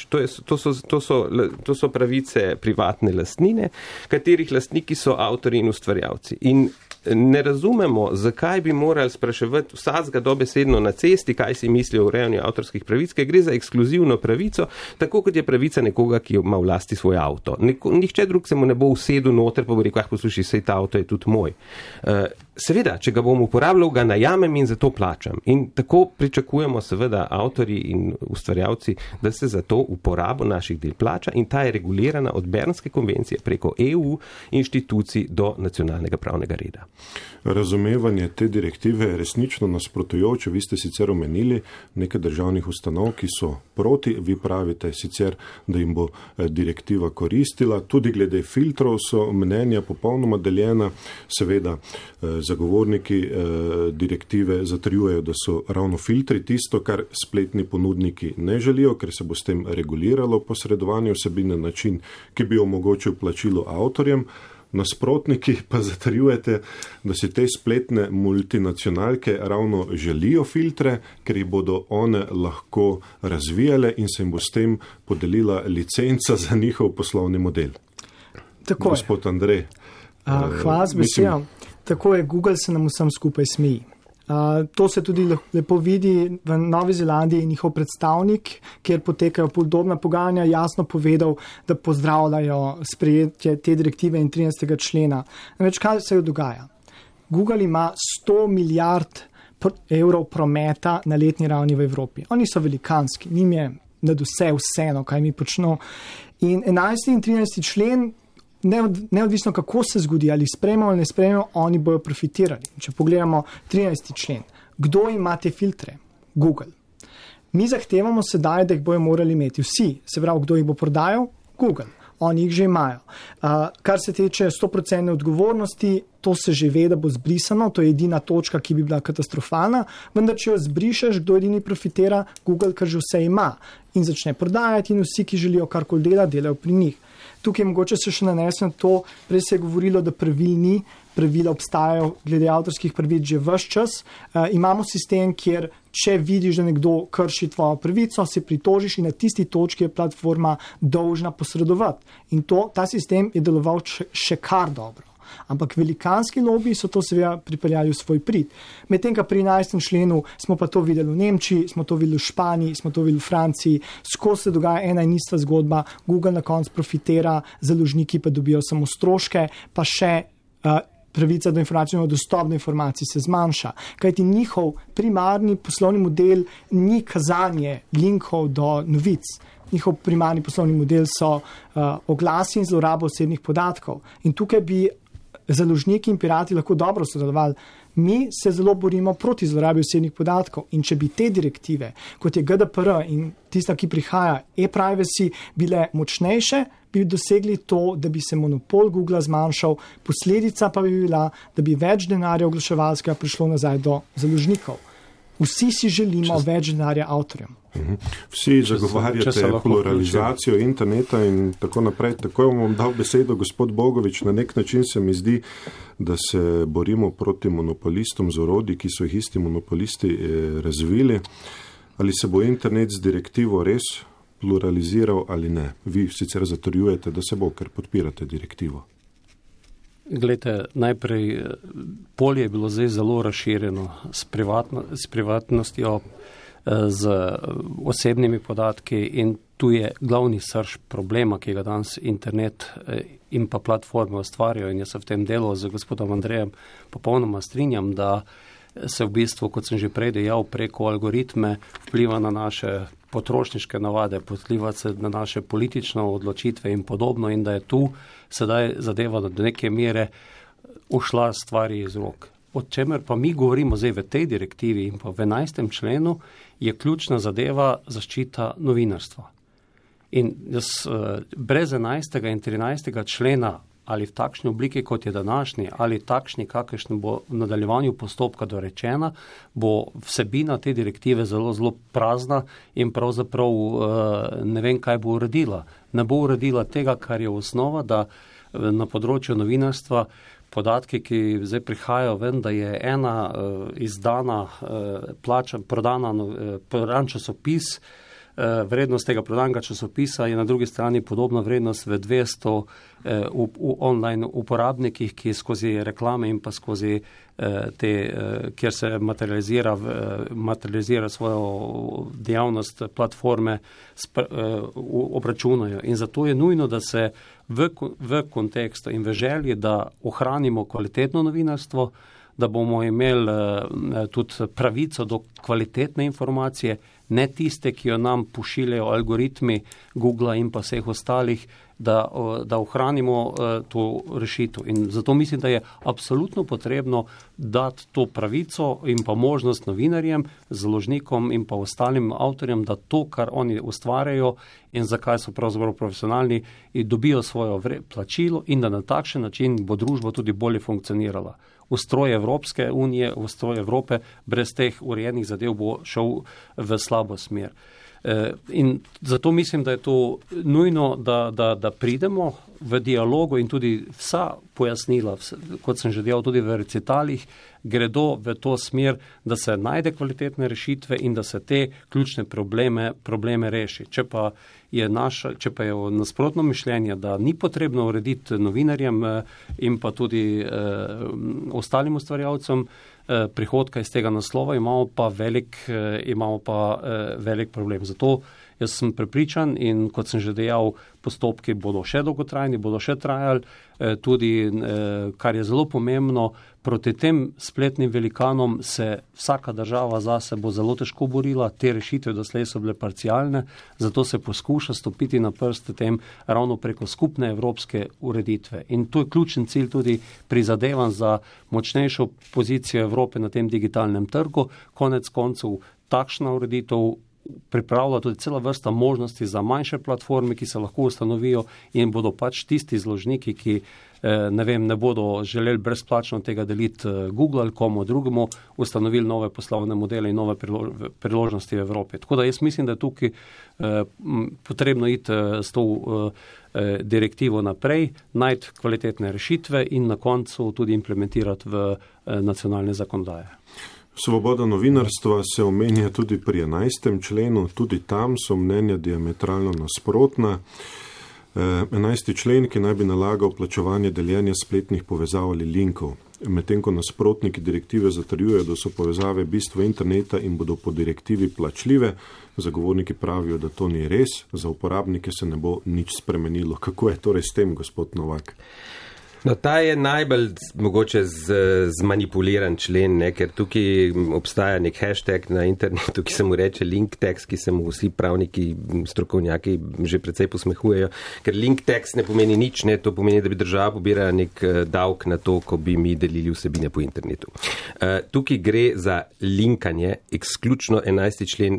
so pravice privatne lastnine, katerih lastniki so avtori in ustvarjalci. In ne razumemo, zakaj bi morali spraševati vsakega dobesedno na cesti, kaj si mislijo o urejanju avtorskih pravic, ker gre za ekskluzivno pravico, tako kot je pravica nekoga, ki ima v lasti svoj avto. Nihče drug se mu ne bo usedel noter, pa bo rekel, poslušaj, sej ta avto je tudi moj. Seveda, če ga bom uporabljal, ga najamem in za to plačam. In tako pričakujemo seveda avtorji in ustvarjalci, da se za to uporabo naših del plača in ta je regulirana od Bernske konvencije preko EU inštitucij do nacionalnega pravnega reda. Razumevanje te direktive je resnično nasprotujoče. Vi ste sicer omenili nekaj državnih ustanov, ki so proti, vi pravite sicer, da jim bo direktiva koristila. Tudi glede filtrov so mnenja popolnoma deljena. Seveda zagovorniki direktive zatrjujejo, da so ravno filtri tisto, kar spletni ponudniki ne želijo, ker se bo s tem reguliralo posredovanje vsebine na način, ki bi omogočil plačilo avtorjem. Nasprotniki pa zatrjujete, da si te spletne multinacionalke ravno želijo filtre, ker jih bodo one lahko razvijale in se jim bo s tem podelila licenca za njihov poslovni model. Tako Gospod Andrej. Hvala z besedo. Tako je, Google se nam vsem skupaj smeji. To se tudi lepo vidi v Novi Zelandiji, njihov predstavnik, kjer potekajo podobna pogajanja, jasno povedal, da pozdravljajo sprejetje te direktive in 13. člena. Namreč kaj se dogaja? Google ima 100 milijard evrov prometa na letni ravni v Evropi. Oni so velikanski, njim je nad vseeno, kaj mi počnemo. In 11. in 13. člen, neodvisno kako se zgodi, ali sprejmemo ali ne sprejmemo, oni bojo profitirali. Če pogledamo 13. člen, kdo ima te filtre? Google. Mi zahtevamo sedaj, da jih bojo morali imeti vsi, se pravi, kdo jih bo prodajal? Google. Oni jih že imajo. Kar se tiče 100% odgovornosti, to se že ve, da bo zbrisano, to je edina točka, ki bi bila katastrofalna, vendar če jo zbrišeš, kdo edini profitira, Google, kar že vse ima in začne prodajati in vsi, ki želijo karkoli delajo pri njih. Tukaj mogoče se še nanesem to, prej se je govorilo, da pravil ni, pravila obstajajo glede avtorskih pravic že ves čas. Imamo sistem, kjer če vidiš, da nekdo krši tvojo pravico, se pritožiš in na tisti točki je platforma dolžna posredovati. In ta sistem je deloval še kar dobro. Ampak velikanski lobiji so to seveda pripeljali v svoj prid. Medtem, pri 11. členu smo pa to videli v Nemčiji, smo to videli v Španiji, smo to videli v Franciji, skozi se dogaja ena in ista zgodba, Google na koncu profitira, založniki pa dobijo samo stroške, pa še pravica do informacij, dostop do informacij se zmanjša. Kajti njihov primarni poslovni model ni kazanje linkov do novic. Njihov primarni poslovni model so oglasi in zloraba osebnih podatkov. In tukaj bi založniki in pirati lahko dobro sodelovali. Mi se zelo borimo proti zlorabi osebnih podatkov in če bi te direktive, kot je GDPR in tista, ki prihaja, e-privacy, bile močnejše, bi dosegli to, da bi se monopol Google zmanjšal, posledica pa bi bila, da bi več denarja oglaševalskega prišlo nazaj do založnikov. Vsi si želimo več denarja avtorjem. Vsi zagovarjate pluralizacijo interneta in tako naprej. Tako vam dal besedo gospod Bogovič. Na nek način se mi zdi, da se borimo proti monopolistom z orodji, ki so jih isti monopolisti razvili. Ali se bo internet z direktivo res pluraliziral ali ne? Vi sicer zatrjujete, da se bo, ker podpirate direktivo. Glejte, najprej polje je bilo zdaj zelo razširjeno s privatnostjo, z osebnimi podatki in tu je glavni srž problema, ki ga danes internet in pa platforme ustvarjajo in jaz se v tem delu z gospodom Andrejem popolnoma strinjam, da se v bistvu, kot sem že prej dejal, preko algoritme vpliva na naše potrošniške navade, vpliva se na naše politične odločitve in podobno in da je tu sedaj zadeva do neke mere ušla stvari iz rok. O čemer pa mi govorimo zdaj v tej direktivi in pa v 11. členu je ključna zadeva zaščita novinarstva. In jaz brez 11. in 13. člena ali v takšni obliki, kot je današnji, ali takšni, kakršni bo v nadaljevanju postopka dorečena, bo vsebina te direktive zelo, zelo prazna in pravzaprav ne vem, kaj bo uredila. Ne bo uredila tega, kar je osnova, da na področju novinarstva podatki, ki zdaj prihajajo ven, da je ena izdana, prodan časopis, vrednost tega prodanega časopisa je na drugi strani podobna vrednost v 200 v online uporabnikih, ki skozi reklame in pa skozi te, kjer se materializira svojo dejavnost platforme, obračunajo. In zato je nujno, da se v kontekstu in v želji, da ohranimo kvalitetno novinarstvo, da bomo imeli tudi pravico do kvalitetne informacije, ne tiste, ki jo nam pošiljajo algoritmi Google in pa vseh ostalih, da ohranimo to rešitev. In zato mislim, da je absolutno potrebno dati to pravico in pa možnost novinarjem, založnikom in pa ostalim avtorjem, da to, kar oni ustvarjajo in zakaj so pravzaprav profesionalni, dobijo svojo plačilo in da na takšen način bo družba tudi bolje funkcionirala. Ustroj Evropske unije, ustroj Evrope brez teh urejenih zadev bo šel v slabo smer. In zato mislim, da je to nujno, da pridemo v dialogu in tudi vsa pojasnila, kot sem že dejal tudi v recitalih, gredo v to smer, da se najde kvalitetne rešitve in da se te ključne probleme reši. Če pa je nasprotno mišljenje, da ni potrebno urediti novinarjem in pa tudi ostalim ustvarjalcem prihodka iz tega naslova, imamo pa velik problem. Zato Jaz sem prepričan in kot sem že dejal, postopki bodo še dolgotrajni, bodo še trajali, tudi, kar je zelo pomembno, proti tem spletnim velikanom se vsaka država zase bo zelo težko borila, te rešitve doslej so bile parcialne, zato se poskuša stopiti na prste tem ravno preko skupne evropske ureditve. In to je ključen cilj tudi prizadevan za močnejšo pozicijo Evrope na tem digitalnem trgu. Konec koncev takšna ureditev pripravlja tudi cela vrsta možnosti za manjše platforme, ki se lahko ustanovijo in bodo pač tisti zložniki, ki ne bodo želeli brezplačno tega deliti Google ali komu drugemu, ustanovili nove poslovne modele in nove priložnosti v Evropi. Tako da jaz mislim, da je tukaj potrebno iti s to direktivo naprej, najti kvalitetne rešitve in na koncu tudi implementirati v nacionalne zakonodaje. Svoboda novinarstva se omenja tudi pri 11. členu, tudi tam so mnenja diametralno nasprotna. 11. člen, ki naj bi nalagal plačevanje deljenja spletnih povezav ali linkov. Medtem ko nasprotniki direktive zatrjujejo, da so povezave bistvo interneta in bodo po direktivi plačljive, zagovorniki pravijo, da to ni res, za uporabnike se ne bo nič spremenilo. Kako je torej s tem, gospod Novak? No, ta je najbolj mogoče zmanipuliran člen, ker tukaj obstaja nek hashtag na internetu, ki se mu reče link text, ki se mu vsi pravniki, strokovnjaki že precej posmehujejo, ker link text ne pomeni nič, to pomeni, da bi država pobirala nek davek na to, ko bi mi delili vsebine po internetu. Tukaj gre za linkanje, izključno 11. člen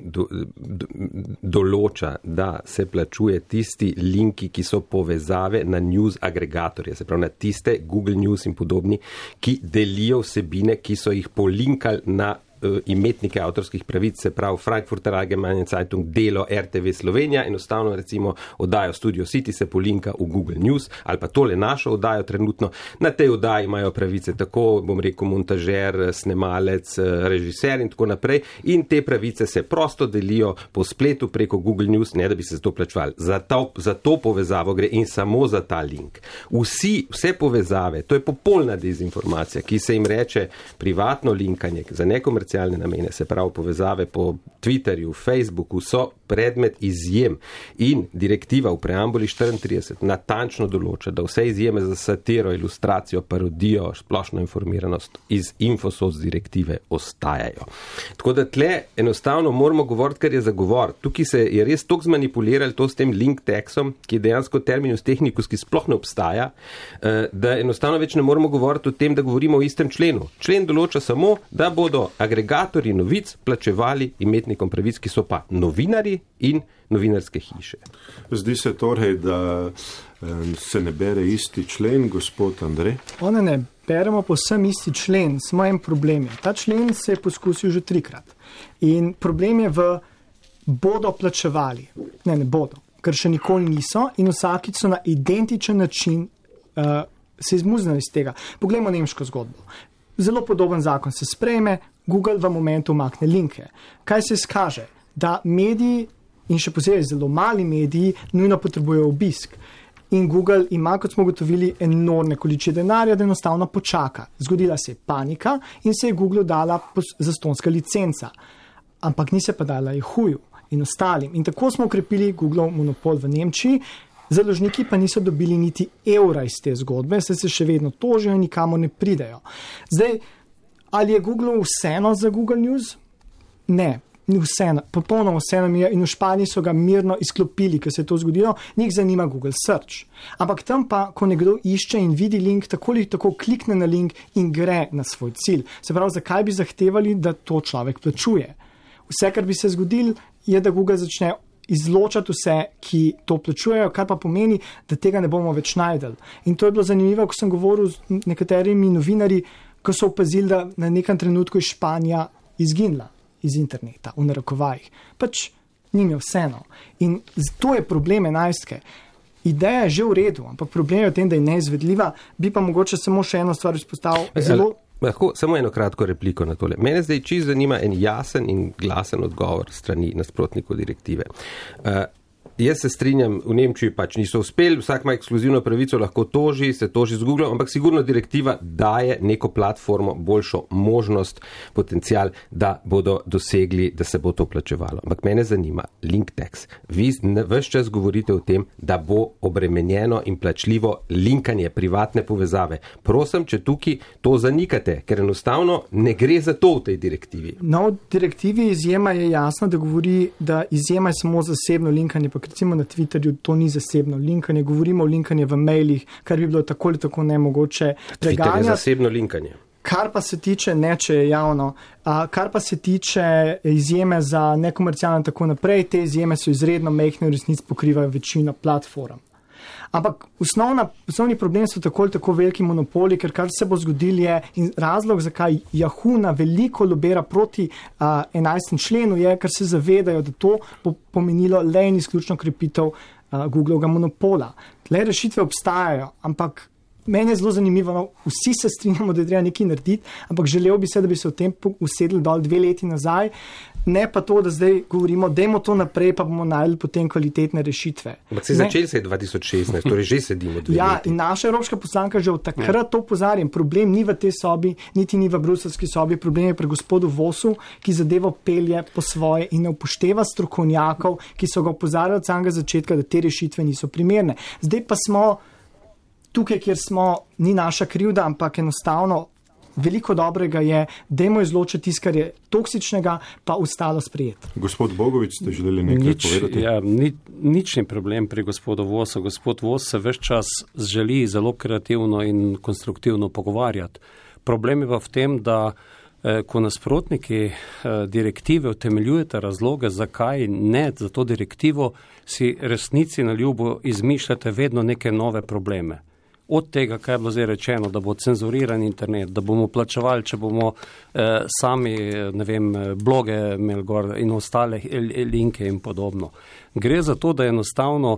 določa, da se plačuje tisti linki, ki so povezave na news agregatorje, se pravi na Google News in podobni, ki delijo vsebine, ki so jih polinkali na imetnike avtorskih pravic, se pravi Frankfurter Allgemeine Zeitung, Delo, RTV Slovenija, enostavno recimo oddajo Studio City se polinka v Google News, ali pa tole našo oddajo trenutno. Na tej oddaji imajo pravice tako, bom rekel, montažer, snemalec, režiser in tako naprej in te pravice se prosto delijo po spletu preko Google News, ne da bi se za to plačevali. Za to povezavo gre in samo za ta link. Vse povezave, to je popolna dezinformacija, ki se jim reče privatno linkanje za nekomercialne namene, se pravi povezave po Twitterju, Facebooku, so predmet izjem in direktiva v preambuli 34 natančno določa, da vse izjeme za satiro, ilustracijo, parodijo, splošno informiranost iz Infosoc direktive ostajajo. Tako da tle enostavno moramo govoriti, kar je za govor. Tukaj se je res toliko zmanipulirali to s tem link textom, ki je dejansko terminus technicus, ki sploh ne obstaja, da enostavno več ne moramo govoriti o tem, da govorimo o istem členu. Člen določa samo, da bodo agregatorji novic plačevali imetnikom pravic, ki so pa novinari in novinarske hiše. Zdi se torej, da se ne bere isti člen, gospod Andrej? Ne beremo povsem isti člen, samo en problem je. Ta člen se je poskusil že 3-krat. In problem je bodo plačevali. Ne bodo, ker še nikoli niso in vsakič so na identičen način se izmuznili iz tega. Poglejmo nemško zgodbo. Zelo podoben zakon se sprejme, Google v momentu umakne linke. Kaj se izkaže? Da mediji in še posebej zelo mali mediji nujno potrebujejo obisk. In Google ima, kot smo ugotovili, enormne količine denarja, da enostavno počaka. Zgodila se je panika in se je Google dala zastonjska licenca. Ampak ni se pa dala Yahooju in ostalim. In tako smo ukrepili Googlov monopol v Nemčiji, založniki pa niso dobili niti evra iz te zgodbe, saj se še vedno tožijo in nikamor ne pridejo. Zdaj, ali je Google vseeno za Google News? Ne. Ni vseeno, popolnoma vseeno mi je in v Španiji so ga mirno izklopili, ker se je to zgodilo, njih zanima Google Search. Ampak tam pa, ko nekdo išče in vidi link, tako ali tako klikne na link in gre na svoj cilj. Se pravi, zakaj bi zahtevali, da to človek plačuje? Vse, kar bi se zgodilo, je, da Google začne izločati vse, ki to plačujejo, kar pa pomeni, da tega ne bomo več najdeli. In to je bilo zanimivo, ko sem govoril z nekaterimi novinarji, ko so opazili, da na nekem trenutku je Španija izginila iz interneta, v narekovajih. Pač njim je vseeno. In to je problem 11. Ideja je že v redu, ampak problem je v tem, da je neizvedljiva. Bi pa mogoče samo še eno stvar izpostavil. Lahko samo eno kratko repliko na tole. Mene zdaj čisto zanima en jasen in glasen odgovor strani nasprotnikov direktive. Jaz se strinjam, v Nemčiji pač niso uspeli, vsak ima ekskluzivno pravico, lahko toži, se toži z Google, ampak sigurno direktiva daje neko platformo boljšo možnost, potencial, da bodo dosegli, da se bo to plačevalo. Ampak mene zanima, link tax. Vi ves čas govorite o tem, da bo obremenjeno in plačljivo linkanje privatne povezave. Prosim, če tukaj to zanikate, ker enostavno ne gre za to v tej direktivi. No, v direktivi izjema je jasno, da govori, da izjema je samo zasebno linkanje, pa recimo na Twitterju to ni zasebno linkanje, govorimo o linkanju v mailih, kar bi bilo tako ali tako nemogoče preganjati. Twitter je zasebno linkanje. Kar pa se tiče, ne če je javno, kar pa se tiče izjeme za nekomercialno in tako naprej, te izjeme so izredno majhne, v resnici pokrivajo večino platform. Ampak osnovni problem so tako ali tako veliki monopoli, ker kar se bo zgodil je in razlog, zakaj Yahoo na veliko lobira proti 11. členu je, ker se zavedajo, da to bo pomenilo le in izključno krepitev Googlovega monopola. Le rešitve obstajajo, ampak meni je zelo zanimivo, no, vsi se strinjamo, da je treba nekaj narediti, ampak želel bi se, da bi se v tem usedli dol 2 leti nazaj, ne pa to, da zdaj govorimo, dajmo to naprej, pa bomo našli potem kvalitetne rešitve. Ampak se začeli se je 2016, torej že sedimo 2 leti. Ja, in naša evropska poslanka že od takrat to opozarjam. Problem ni v tej sobi, niti ni v bruselski sobi, problem je pri gospodu Vosu, ki zadevo pelje po svoje in ne upošteva strokovnjakov, ki so ga opozarjali od samega začetka, da te rešitve niso primerne. Zdaj pa smo tukaj, kjer smo, ni naša krivda, ampak enostavno veliko dobrega je, dajmo izločiti tisto, kar je toksičnega, pa ostalo sprejeti. Gospod Bogovič, ste želeli nekaj povedati? Ja, nič ni problem pri gospodu Vosu. Gospod Vos se ves čas želi zelo kreativno in konstruktivno pogovarjati. Problem je pa v tem, da ko nasprotniki direktive utemeljujete razloge, zakaj ne za to direktivo, si resnici na ljubo izmišljate vedno neke nove probleme. Od tega, kaj je bilo zdaj rečeno, da bo cenzuriran internet, da bomo plačevali, če bomo sami, ne vem, bloge imeli gor in ostale linke in podobno. Gre za to, da enostavno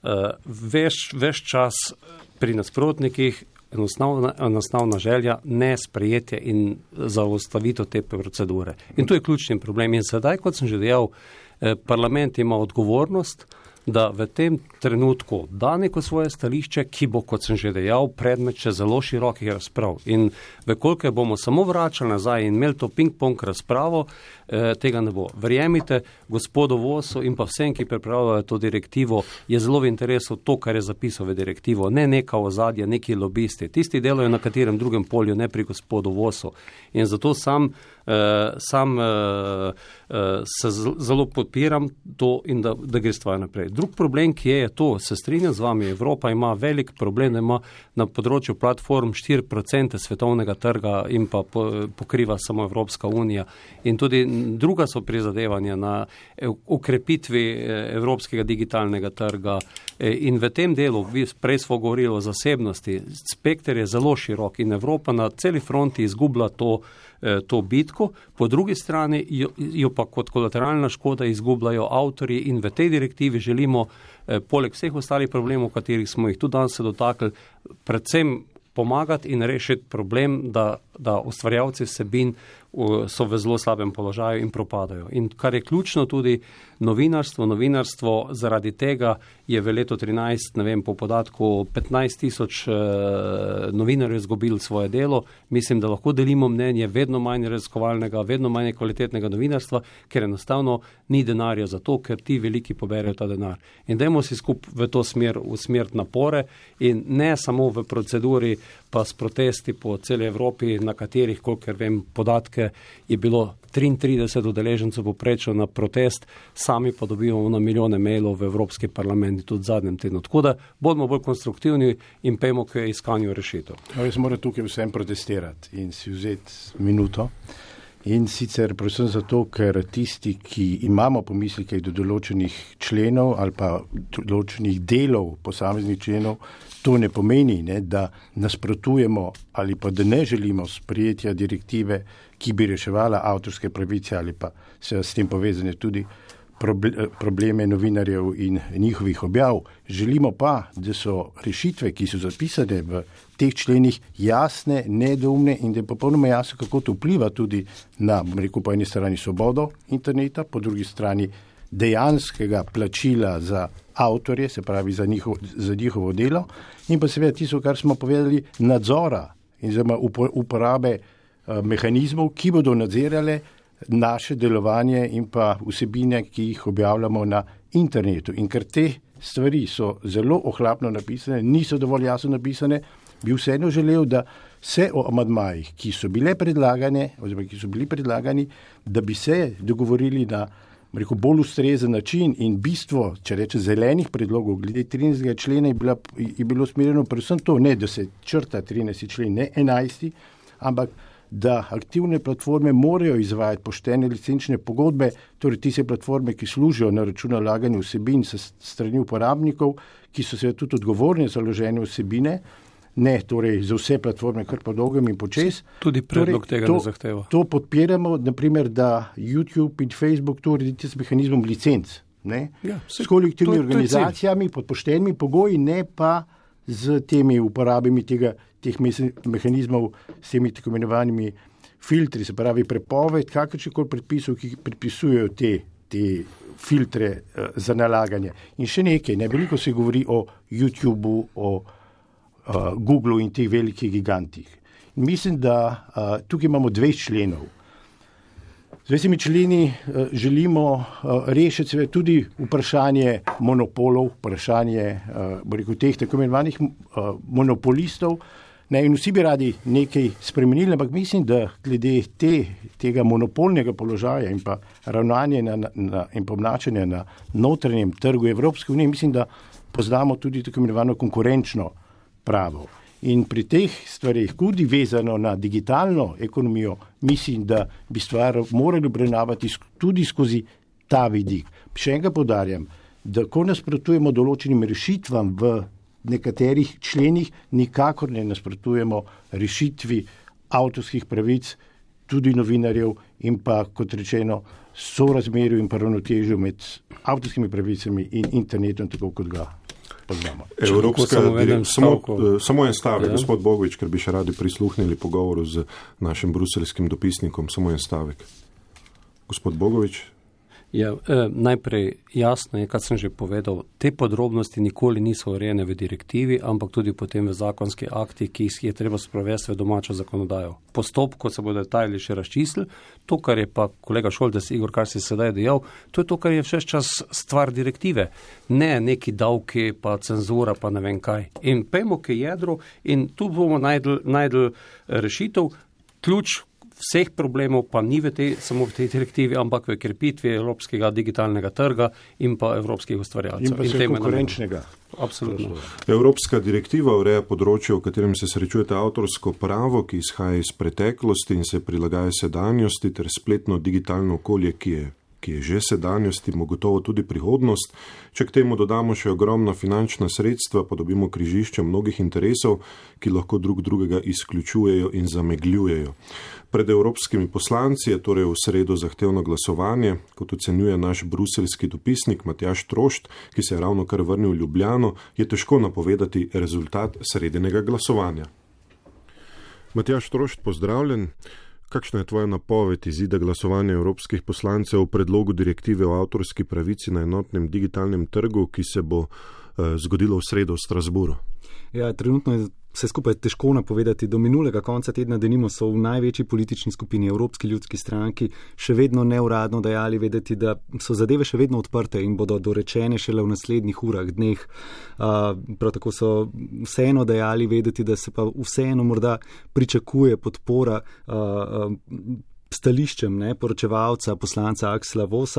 ves čas pri nasprotnikih enostavna želja ne sprejetje in zaustavitev te procedure. In to je ključni problem. In sedaj, kot sem že dejal, parlament ima odgovornost, da v tem trenutku da neko svoje stališče, ki bo, kot sem že dejal, predmet še zelo širokih razprav. In vekoliko bomo samo vračali nazaj in imeli to ping-pong razpravo, tega ne bo. Verjemite, gospodu Vosu in pa vsem, ki pripravljajo to direktivo, je zelo v interesu to, kar je zapisal v direktivo. Ne neka ozadja, neki lobisti. Tisti delajo na katerem drugem polju, ne pri gospodu Vosu. In zato sam se zelo podpiram to in da gre stvar naprej. Drug problem, ki je to, se strinjam z vami, Evropa ima velik problem, da ima na področju platform 4% svetovnega trga in pa pokriva samo Evropska unija. In tudi druga so prizadevanja na ukrepitvi evropskega digitalnega trga. In v tem delu, prej smo govorili o zasebnosti, spekter je zelo širok in Evropa na celi fronti izgublja to bitko, po drugi strani jo pa kot kolateralna škoda izgubljajo avtorji in v tej direktivi želimo, poleg vseh ostalih problemov, katerih smo jih tudi danes se dotakli, predvsem pomagati in rešiti problem, da ustvarjalci vsebin so v zelo slabem položaju in propadajo. In kar je ključno tudi novinarstvo zaradi tega je v letu 13, ne vem, po podatku 15,000 novinarjev izgubilo svoje delo. Mislim, da lahko delimo mnenje vedno manj raziskovalnega, vedno manj kvalitetnega novinarstva, ker enostavno ni denarja za to, ker ti veliki poberajo ta denar. In dajmo si skupaj v to smer usmeriti napore in ne samo v proceduri, pa s protesti po celi Evropi, na katerih, kolikor vem, podatke je bilo 33 udeležencev poprečno na protest, sami pa dobivamo na milijone mailov v Evropski parlament tudi v zadnjem tednu. Tako da bodimo bolj konstruktivni in pejmo k iskanju rešitev. Jaz moram tukaj vsem protestirati in si vzeti minuto. In sicer predvsem zato, ker tisti, ki imamo pomisleke do določenih členov ali pa določenih delov posameznih členov, to ne pomeni, da nasprotujemo ali pa da ne želimo sprejetja direktive, ki bi reševala avtorske pravice ali pa se s tem povezane tudi probleme novinarjev in njihovih objav. Želimo pa, da so rešitve, ki so zapisane v teh členih, jasne, nedoumne in da je popolnoma jasno, kako to vpliva tudi na, po eni strani svobodo interneta, po drugi strani dejanskega plačila za avtorje, se pravi za njihovo delo, in pa seveda tisto, kar smo povedali, nadzora in uporabe mehanizmov, ki bodo nadzirale naše delovanje in pa vsebine, ki jih objavljamo na internetu. In ker te stvari so zelo ohlapno napisane, niso dovolj jasno napisane, bi vseeno želel, da se o amadmajih, ki so bili predlagani, da bi se dogovorili na bolj ustrezen način in bistvo, če reče, zelenih predlogov glede 13. člena je bilo smerjeno predvsem to, ne da se črta 13. člen, ne 11., ampak da aktivne platforme morajo izvajati poštene licenčne pogodbe, torej tiste platforme, ki služijo na račun nalaganja vsebin s strani uporabnikov, ki so seveda tudi odgovorni za vložene vsebine, ne torej za vse platforme kar po dolgem in počes. Tudi predlog tega ne zahteva. To podpiramo, naprimer, da YouTube in Facebook to uredite s mehanizmom licenc, ne? Ja, s kolektivnimi organizacijami, pod poštenimi pogoji, ne pa z temi uporabami teh mehanizmov, s temi tako imenovanimi filtri, se pravi prepoved kakršnihkoli predpisov, ki predpisujejo te filtre za nalaganje. In še nekaj, veliko se govori o YouTubeu, o Googlu in teh velikih gigantih. Mislim, da tukaj imamo 2 členov. Z 2 členi želimo rešiti tudi vprašanje monopolov, vprašanje teh tako imenovanih monopolistov. In vsi bi radi nekaj spremenili, ampak mislim, da glede tega monopolnega položaja in pa ravnanje in obnašanje na notranjem trgu Evropske unije, mislim, da poznamo tudi tako imenovano konkurenčno pravo. In pri teh stvarih, tudi vezano na digitalno ekonomijo, mislim, da bi stvar morali obravnavati tudi skozi ta vidik. Še enkrat poudarjam, da ko nasprotujemo določenim rešitvam v nekaterih členih, nikakor ne nasprotujemo rešitvi avtorskih pravic, tudi novinarjev in pa, kot rečeno, sorazmerju in ravnotežju med avtorskimi pravicami in internetom, tako kot ga poznamo. Samo en stavek, gospod Bogovič, ker bi še radi prisluhnili pogovoru z našim bruselskim dopisnikom. Samo en stavek. Gospod Bogovič. Ja, najprej jasno je, kot sem že povedal, te podrobnosti nikoli niso urejene v direktivi, ampak tudi potem v zakonski akti, ki jih je treba sprovesti v domačo zakonodajo. Postopko se bodo detajli še razčistili. To, kar je pa kolega Šoltes, Igor, kar si sedaj dejal, to je to, kar je vse čas stvar direktive. Ne neki davki, pa cenzura, pa ne vem kaj. In pejmo k jedru in tu bomo najdli rešitev, ključ vseh problemov pa ni samo v tej direktivi, ampak v krepitvi evropskega digitalnega trga in pa evropskih ustvarjalcev. In pa se konkurenčnega. Absolutno. Evropska direktiva ureja področje, v katerem se srečujete avtorsko pravo, ki izhaja iz preteklosti in se prilagaja sedanjosti ter spletno digitalno okolje, ki je že sedanjost, ima gotovo tudi prihodnost. Če k temu dodamo še ogromna finančna sredstva, pa dobimo križišče mnogih interesov, ki lahko drug drugega izključujejo in zamegljujejo. Pred evropskimi poslanci je torej v sredo zahtevno glasovanje, kot ocenjuje naš bruselski dopisnik Matjaž Trošt, ki se je ravno kar vrnil v Ljubljano, je težko napovedati rezultat sredinega glasovanja. Matjaž Trošt, pozdravljen. Kakšna je tvoja napoved izida glasovanja evropskih poslancev o predlogu direktive o avtorski pravici na enotnem digitalnem trgu, ki se bo zgodilo v sredo v Strasburu? Ja, trenutno je vse skupaj težko napovedati. Do minulega konca tedna, denimo, so v največji politični skupini Evropski ljudski stranki še vedno neuradno dajali vedeti, da so zadeve še vedno odprte in bodo dorečene šele v naslednjih urah, dneh. Prav tako so vseeno dajali vedeti, da se pa vseeno morda pričakuje podpora stališčem poročevalca, poslanca Aksela Vosa,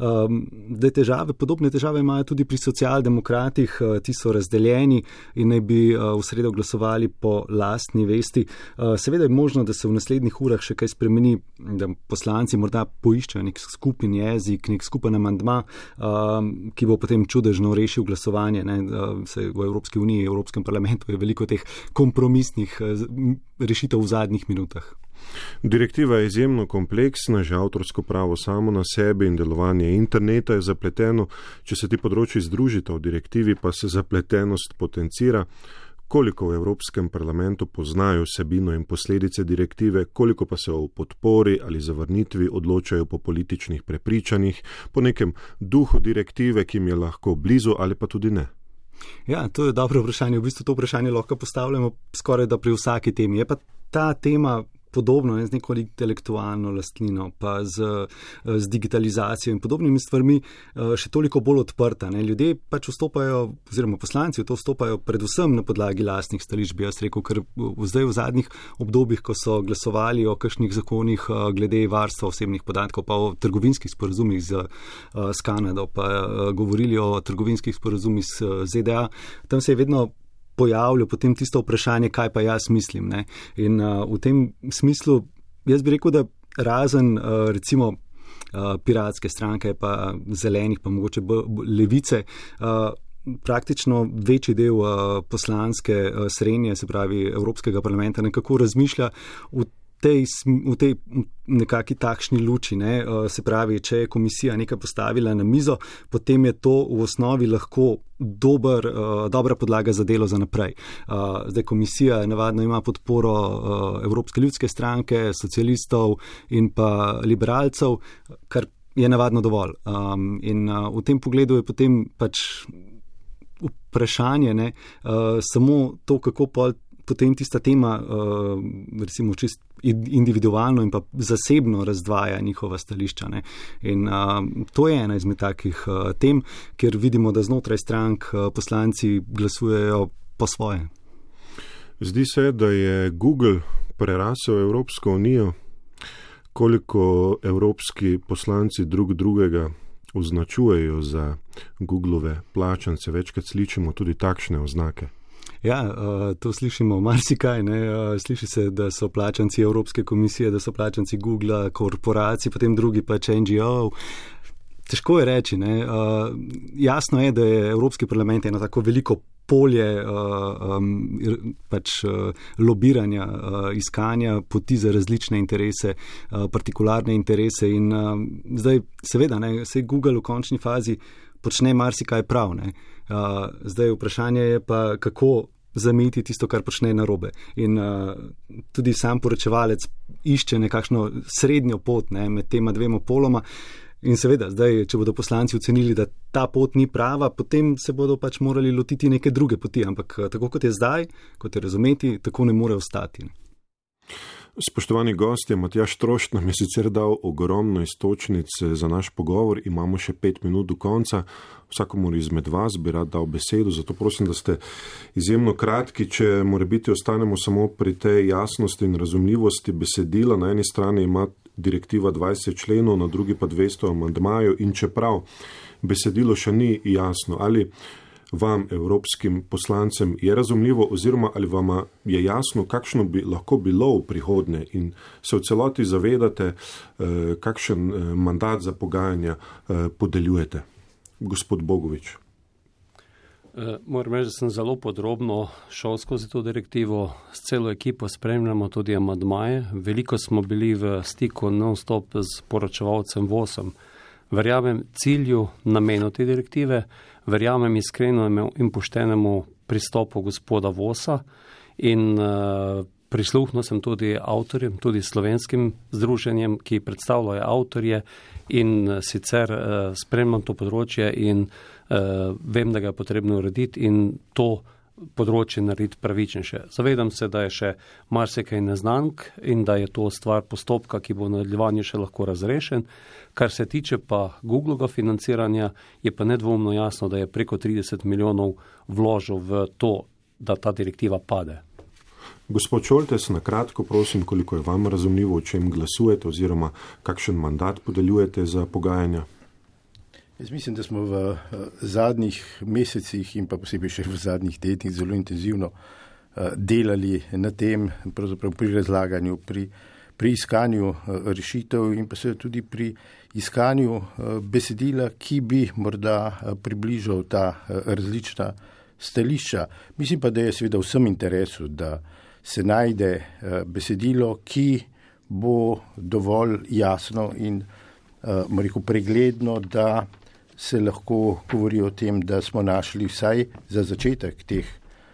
da podobne težave imajo tudi pri socialdemokratih, ti so razdeljeni in naj bi v sredo glasovali po lastni vesti. Seveda je možno, da se v naslednjih urah še kaj spremeni, da poslanci morda poiščejo nek skupen jezik, nek skupen amandma, ki bo potem čudežno rešil glasovanje. V Evropski uniji, v Evropskem parlamentu je veliko teh kompromisnih rešitev v zadnjih minutah. Direktiva je izjemno kompleksna, že avtorsko pravo samo na sebi in delovanje interneta je zapleteno. Če se ti področji združita v direktivi, pa se zapletenost potencira. koliko v Evropskem parlamentu poznajo vsebino in posledice direktive, koliko pa se o podpori ali zavrnitvi odločajo po političnih prepričanjih, po nekem duhu direktive, ki jim je lahko blizu ali pa tudi ne. Ja, to je dobro vprašanje. V bistvu to vprašanje lahko postavljamo skoraj da pri vsaki temi. Je pa ta tema podobno, z neko intelektualno lastnino, pa z digitalizacijo in podobnimi stvarmi še toliko bolj odprta. Ljudje pač vstopajo, oziroma poslanci v to vstopajo predvsem na podlagi lastnih stališč, bi jaz rekel, ker zdaj v zadnjih obdobjih, ko so glasovali o kakšnih zakonih glede varstva osebnih podatkov, pa o trgovinskih sporazumih s Kanado, pa govorili o trgovinskih sporazumih z ZDA, tam se je vedno pojavlja potem tisto vprašanje, kaj pa jaz mislim. In v tem smislu, jaz bi rekel, da razen recimo piratske stranke, pa zelenih, pa mogoče levice, praktično večji del poslanske srednje, se pravi Evropskega parlamenta, nekako razmišlja v tej nekaki takšni luči. Se pravi, če je komisija nekaj postavila na mizo, potem je to v osnovi lahko dobra podlaga za delo za naprej. Zdaj komisija navadno ima podporo Evropske ljudske stranke, socialistov in pa liberalcev, kar je navadno dovolj. In v tem pogledu je potem pač vprašanje samo to, kako potem tista tema, recimo čist individualno in pa zasebno razdvaja njihova stališča. In to je ena izmed takih tem, kjer vidimo, da znotraj strank poslanci glasujejo po svoje. Zdi se, da je Google prerasel Evropsko unijo, koliko evropski poslanci drugega označujejo za Googlove plačance, večkrat slišimo tudi takšne oznake. Ja, to slišimo marsikaj. Sliši se, da so plačanci Evropske komisije, da so plačanci Google, korporacij, potem drugi pač NGO. Težko je reči. Jasno je, da je Evropski parlament eno tako veliko polje lobiranja, iskanja poti za različne interese, partikularne interese in zdaj seveda, saj Google v končni fazi počne marsikaj prav. Zdaj vprašanje je pa, kako zameti tisto, kar počne narobe. In tudi sam poročevalec išče nekakšno srednjo pot med tema dvema poloma. In seveda, zdaj, če bodo poslanci ocenili, da ta pot ni prava, potem se bodo pač morali lotiti neke druge poti. Ampak tako kot je zdaj, kot je razumeti, tako ne more ostati. Spoštovani gostje, Matjaž Trošt nam je sicer dal ogromno iztočnic za naš pogovor, imamo še 5 minut do konca. Vsakomur izmed vas bi rad dal besedo, zato prosim, da ste izjemno kratki, če morebiti ostanemo samo pri tej jasnosti in razumljivosti besedila. Na eni strani ima direktiva 20 členov, na drugi pa 200 amandmajev in čeprav besedilo še ni jasno, ali vam, evropskim poslancem, je razumljivo oziroma ali vam je jasno, kakšno bi lahko bilo v prihodnje in se v celoti zavedate, kakšen mandat za pogajanja podeljujete. Gospod Bogovič. Moram reči, da sem zelo podrobno šel skozi to direktivo, s celo ekipo spremljamo tudi amandmaje. Veliko smo bili v stiku non-stop z poročevalcem VOS-om. Verjamem cilju, namenu te direktive, verjamem iskrenemu in poštenemu pristopu gospoda VOS-a in prisluhnil sem tudi avtorjem, tudi slovenskim združenjem, ki predstavljajo avtorje in sicer spremljam to področje in vem, da ga je potrebno urediti in to področje narediti pravičnejše. Zavedam se, da je še marsikaj neznank in da je to stvar postopka, ki bo v nadaljevanju še lahko razrešen. Kar se tiče pa Googlovega financiranja, je pa nedvomno jasno, da je preko 30 milijonov vložil v to, da ta direktiva pade. Gospod Šoltes, na kratko prosim, koliko je vam razumljivo, o čem glasujete oziroma kakšen mandat podeljujete za pogajanja? Jaz mislim, da smo v zadnjih mesecih in pa posebej še v zadnjih tednih zelo intenzivno delali na tem, pravzaprav pri razlaganju, pri iskanju rešitev in pa seveda tudi pri iskanju besedila, ki bi morda približal ta različna stališča. Mislim pa, da je seveda vsem interesu, da se najde besedilo, ki bo dovolj jasno in pregledno, da se lahko govori o tem, da smo našli vsaj za začetek teh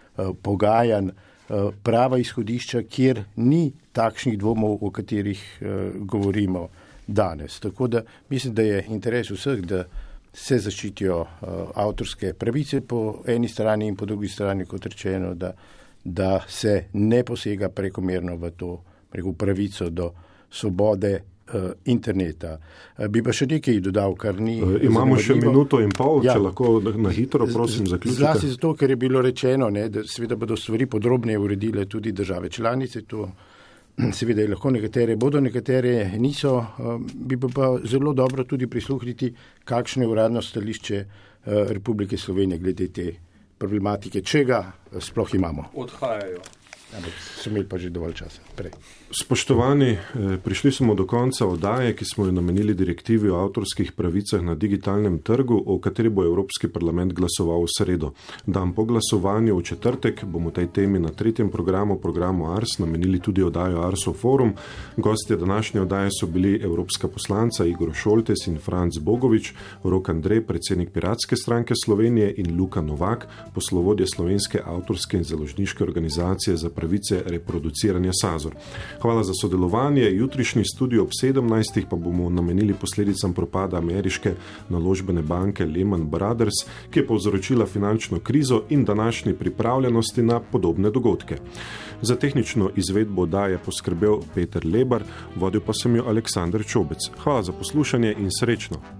pogajanj prava izhodišča, kjer ni takšnih dvomov, o katerih govorimo danes. Tako da mislim, da je interes vseh, da se zaščitijo avtorske pravice po eni strani in po drugi strani, kot rečeno, da se ne posega prekomerno v to pravico do svobode interneta. Bi pa še nekaj dodal, kar ni... Imamo še minuto in pol, če lahko na hitro, prosim, zaključite. Zlasti zato, ker je bilo rečeno, da seveda bodo stvari podrobneje uredile tudi države članice, to seveda lahko nekatere bodo, nekatere niso, bi pa zelo dobro tudi prisluhniti, kakšno je uradno stališče Republike Slovenije glede te problematike, če ga sploh imamo. Odhajajo. So imeli pa že dovolj časa. Prej. Spoštovani, prišli smo do konca oddaje, ki smo jo namenili direktivi o avtorskih pravicah na digitalnem trgu, o kateri bo Evropski parlament glasoval v sredo. Dan po glasovanju v četrtek bomo tej temi na 3. programu Ars namenili tudi oddajo Arsov forum. Gostje današnje oddaje so bili evropska poslanca Igor Šoltes in Franc Bogovič, Rok Andrej, predsednik Piratske stranke Slovenije, in Luka Novak, poslovodje Slovenske avtorske in založniške organizacije za pravice reproduciranja Sazor. Hvala za sodelovanje. Jutrišnji studio ob 17. pa bomo namenili posledicam propada ameriške naložbene banke Lehman Brothers, ki je povzročila finančno krizo, in današnji pripravljenosti na podobne dogodke. Za tehnično izvedbo oddaje poskrbel Peter Lebar, vodil pa sem jo Aleksander Čobec. Hvala za poslušanje in srečno.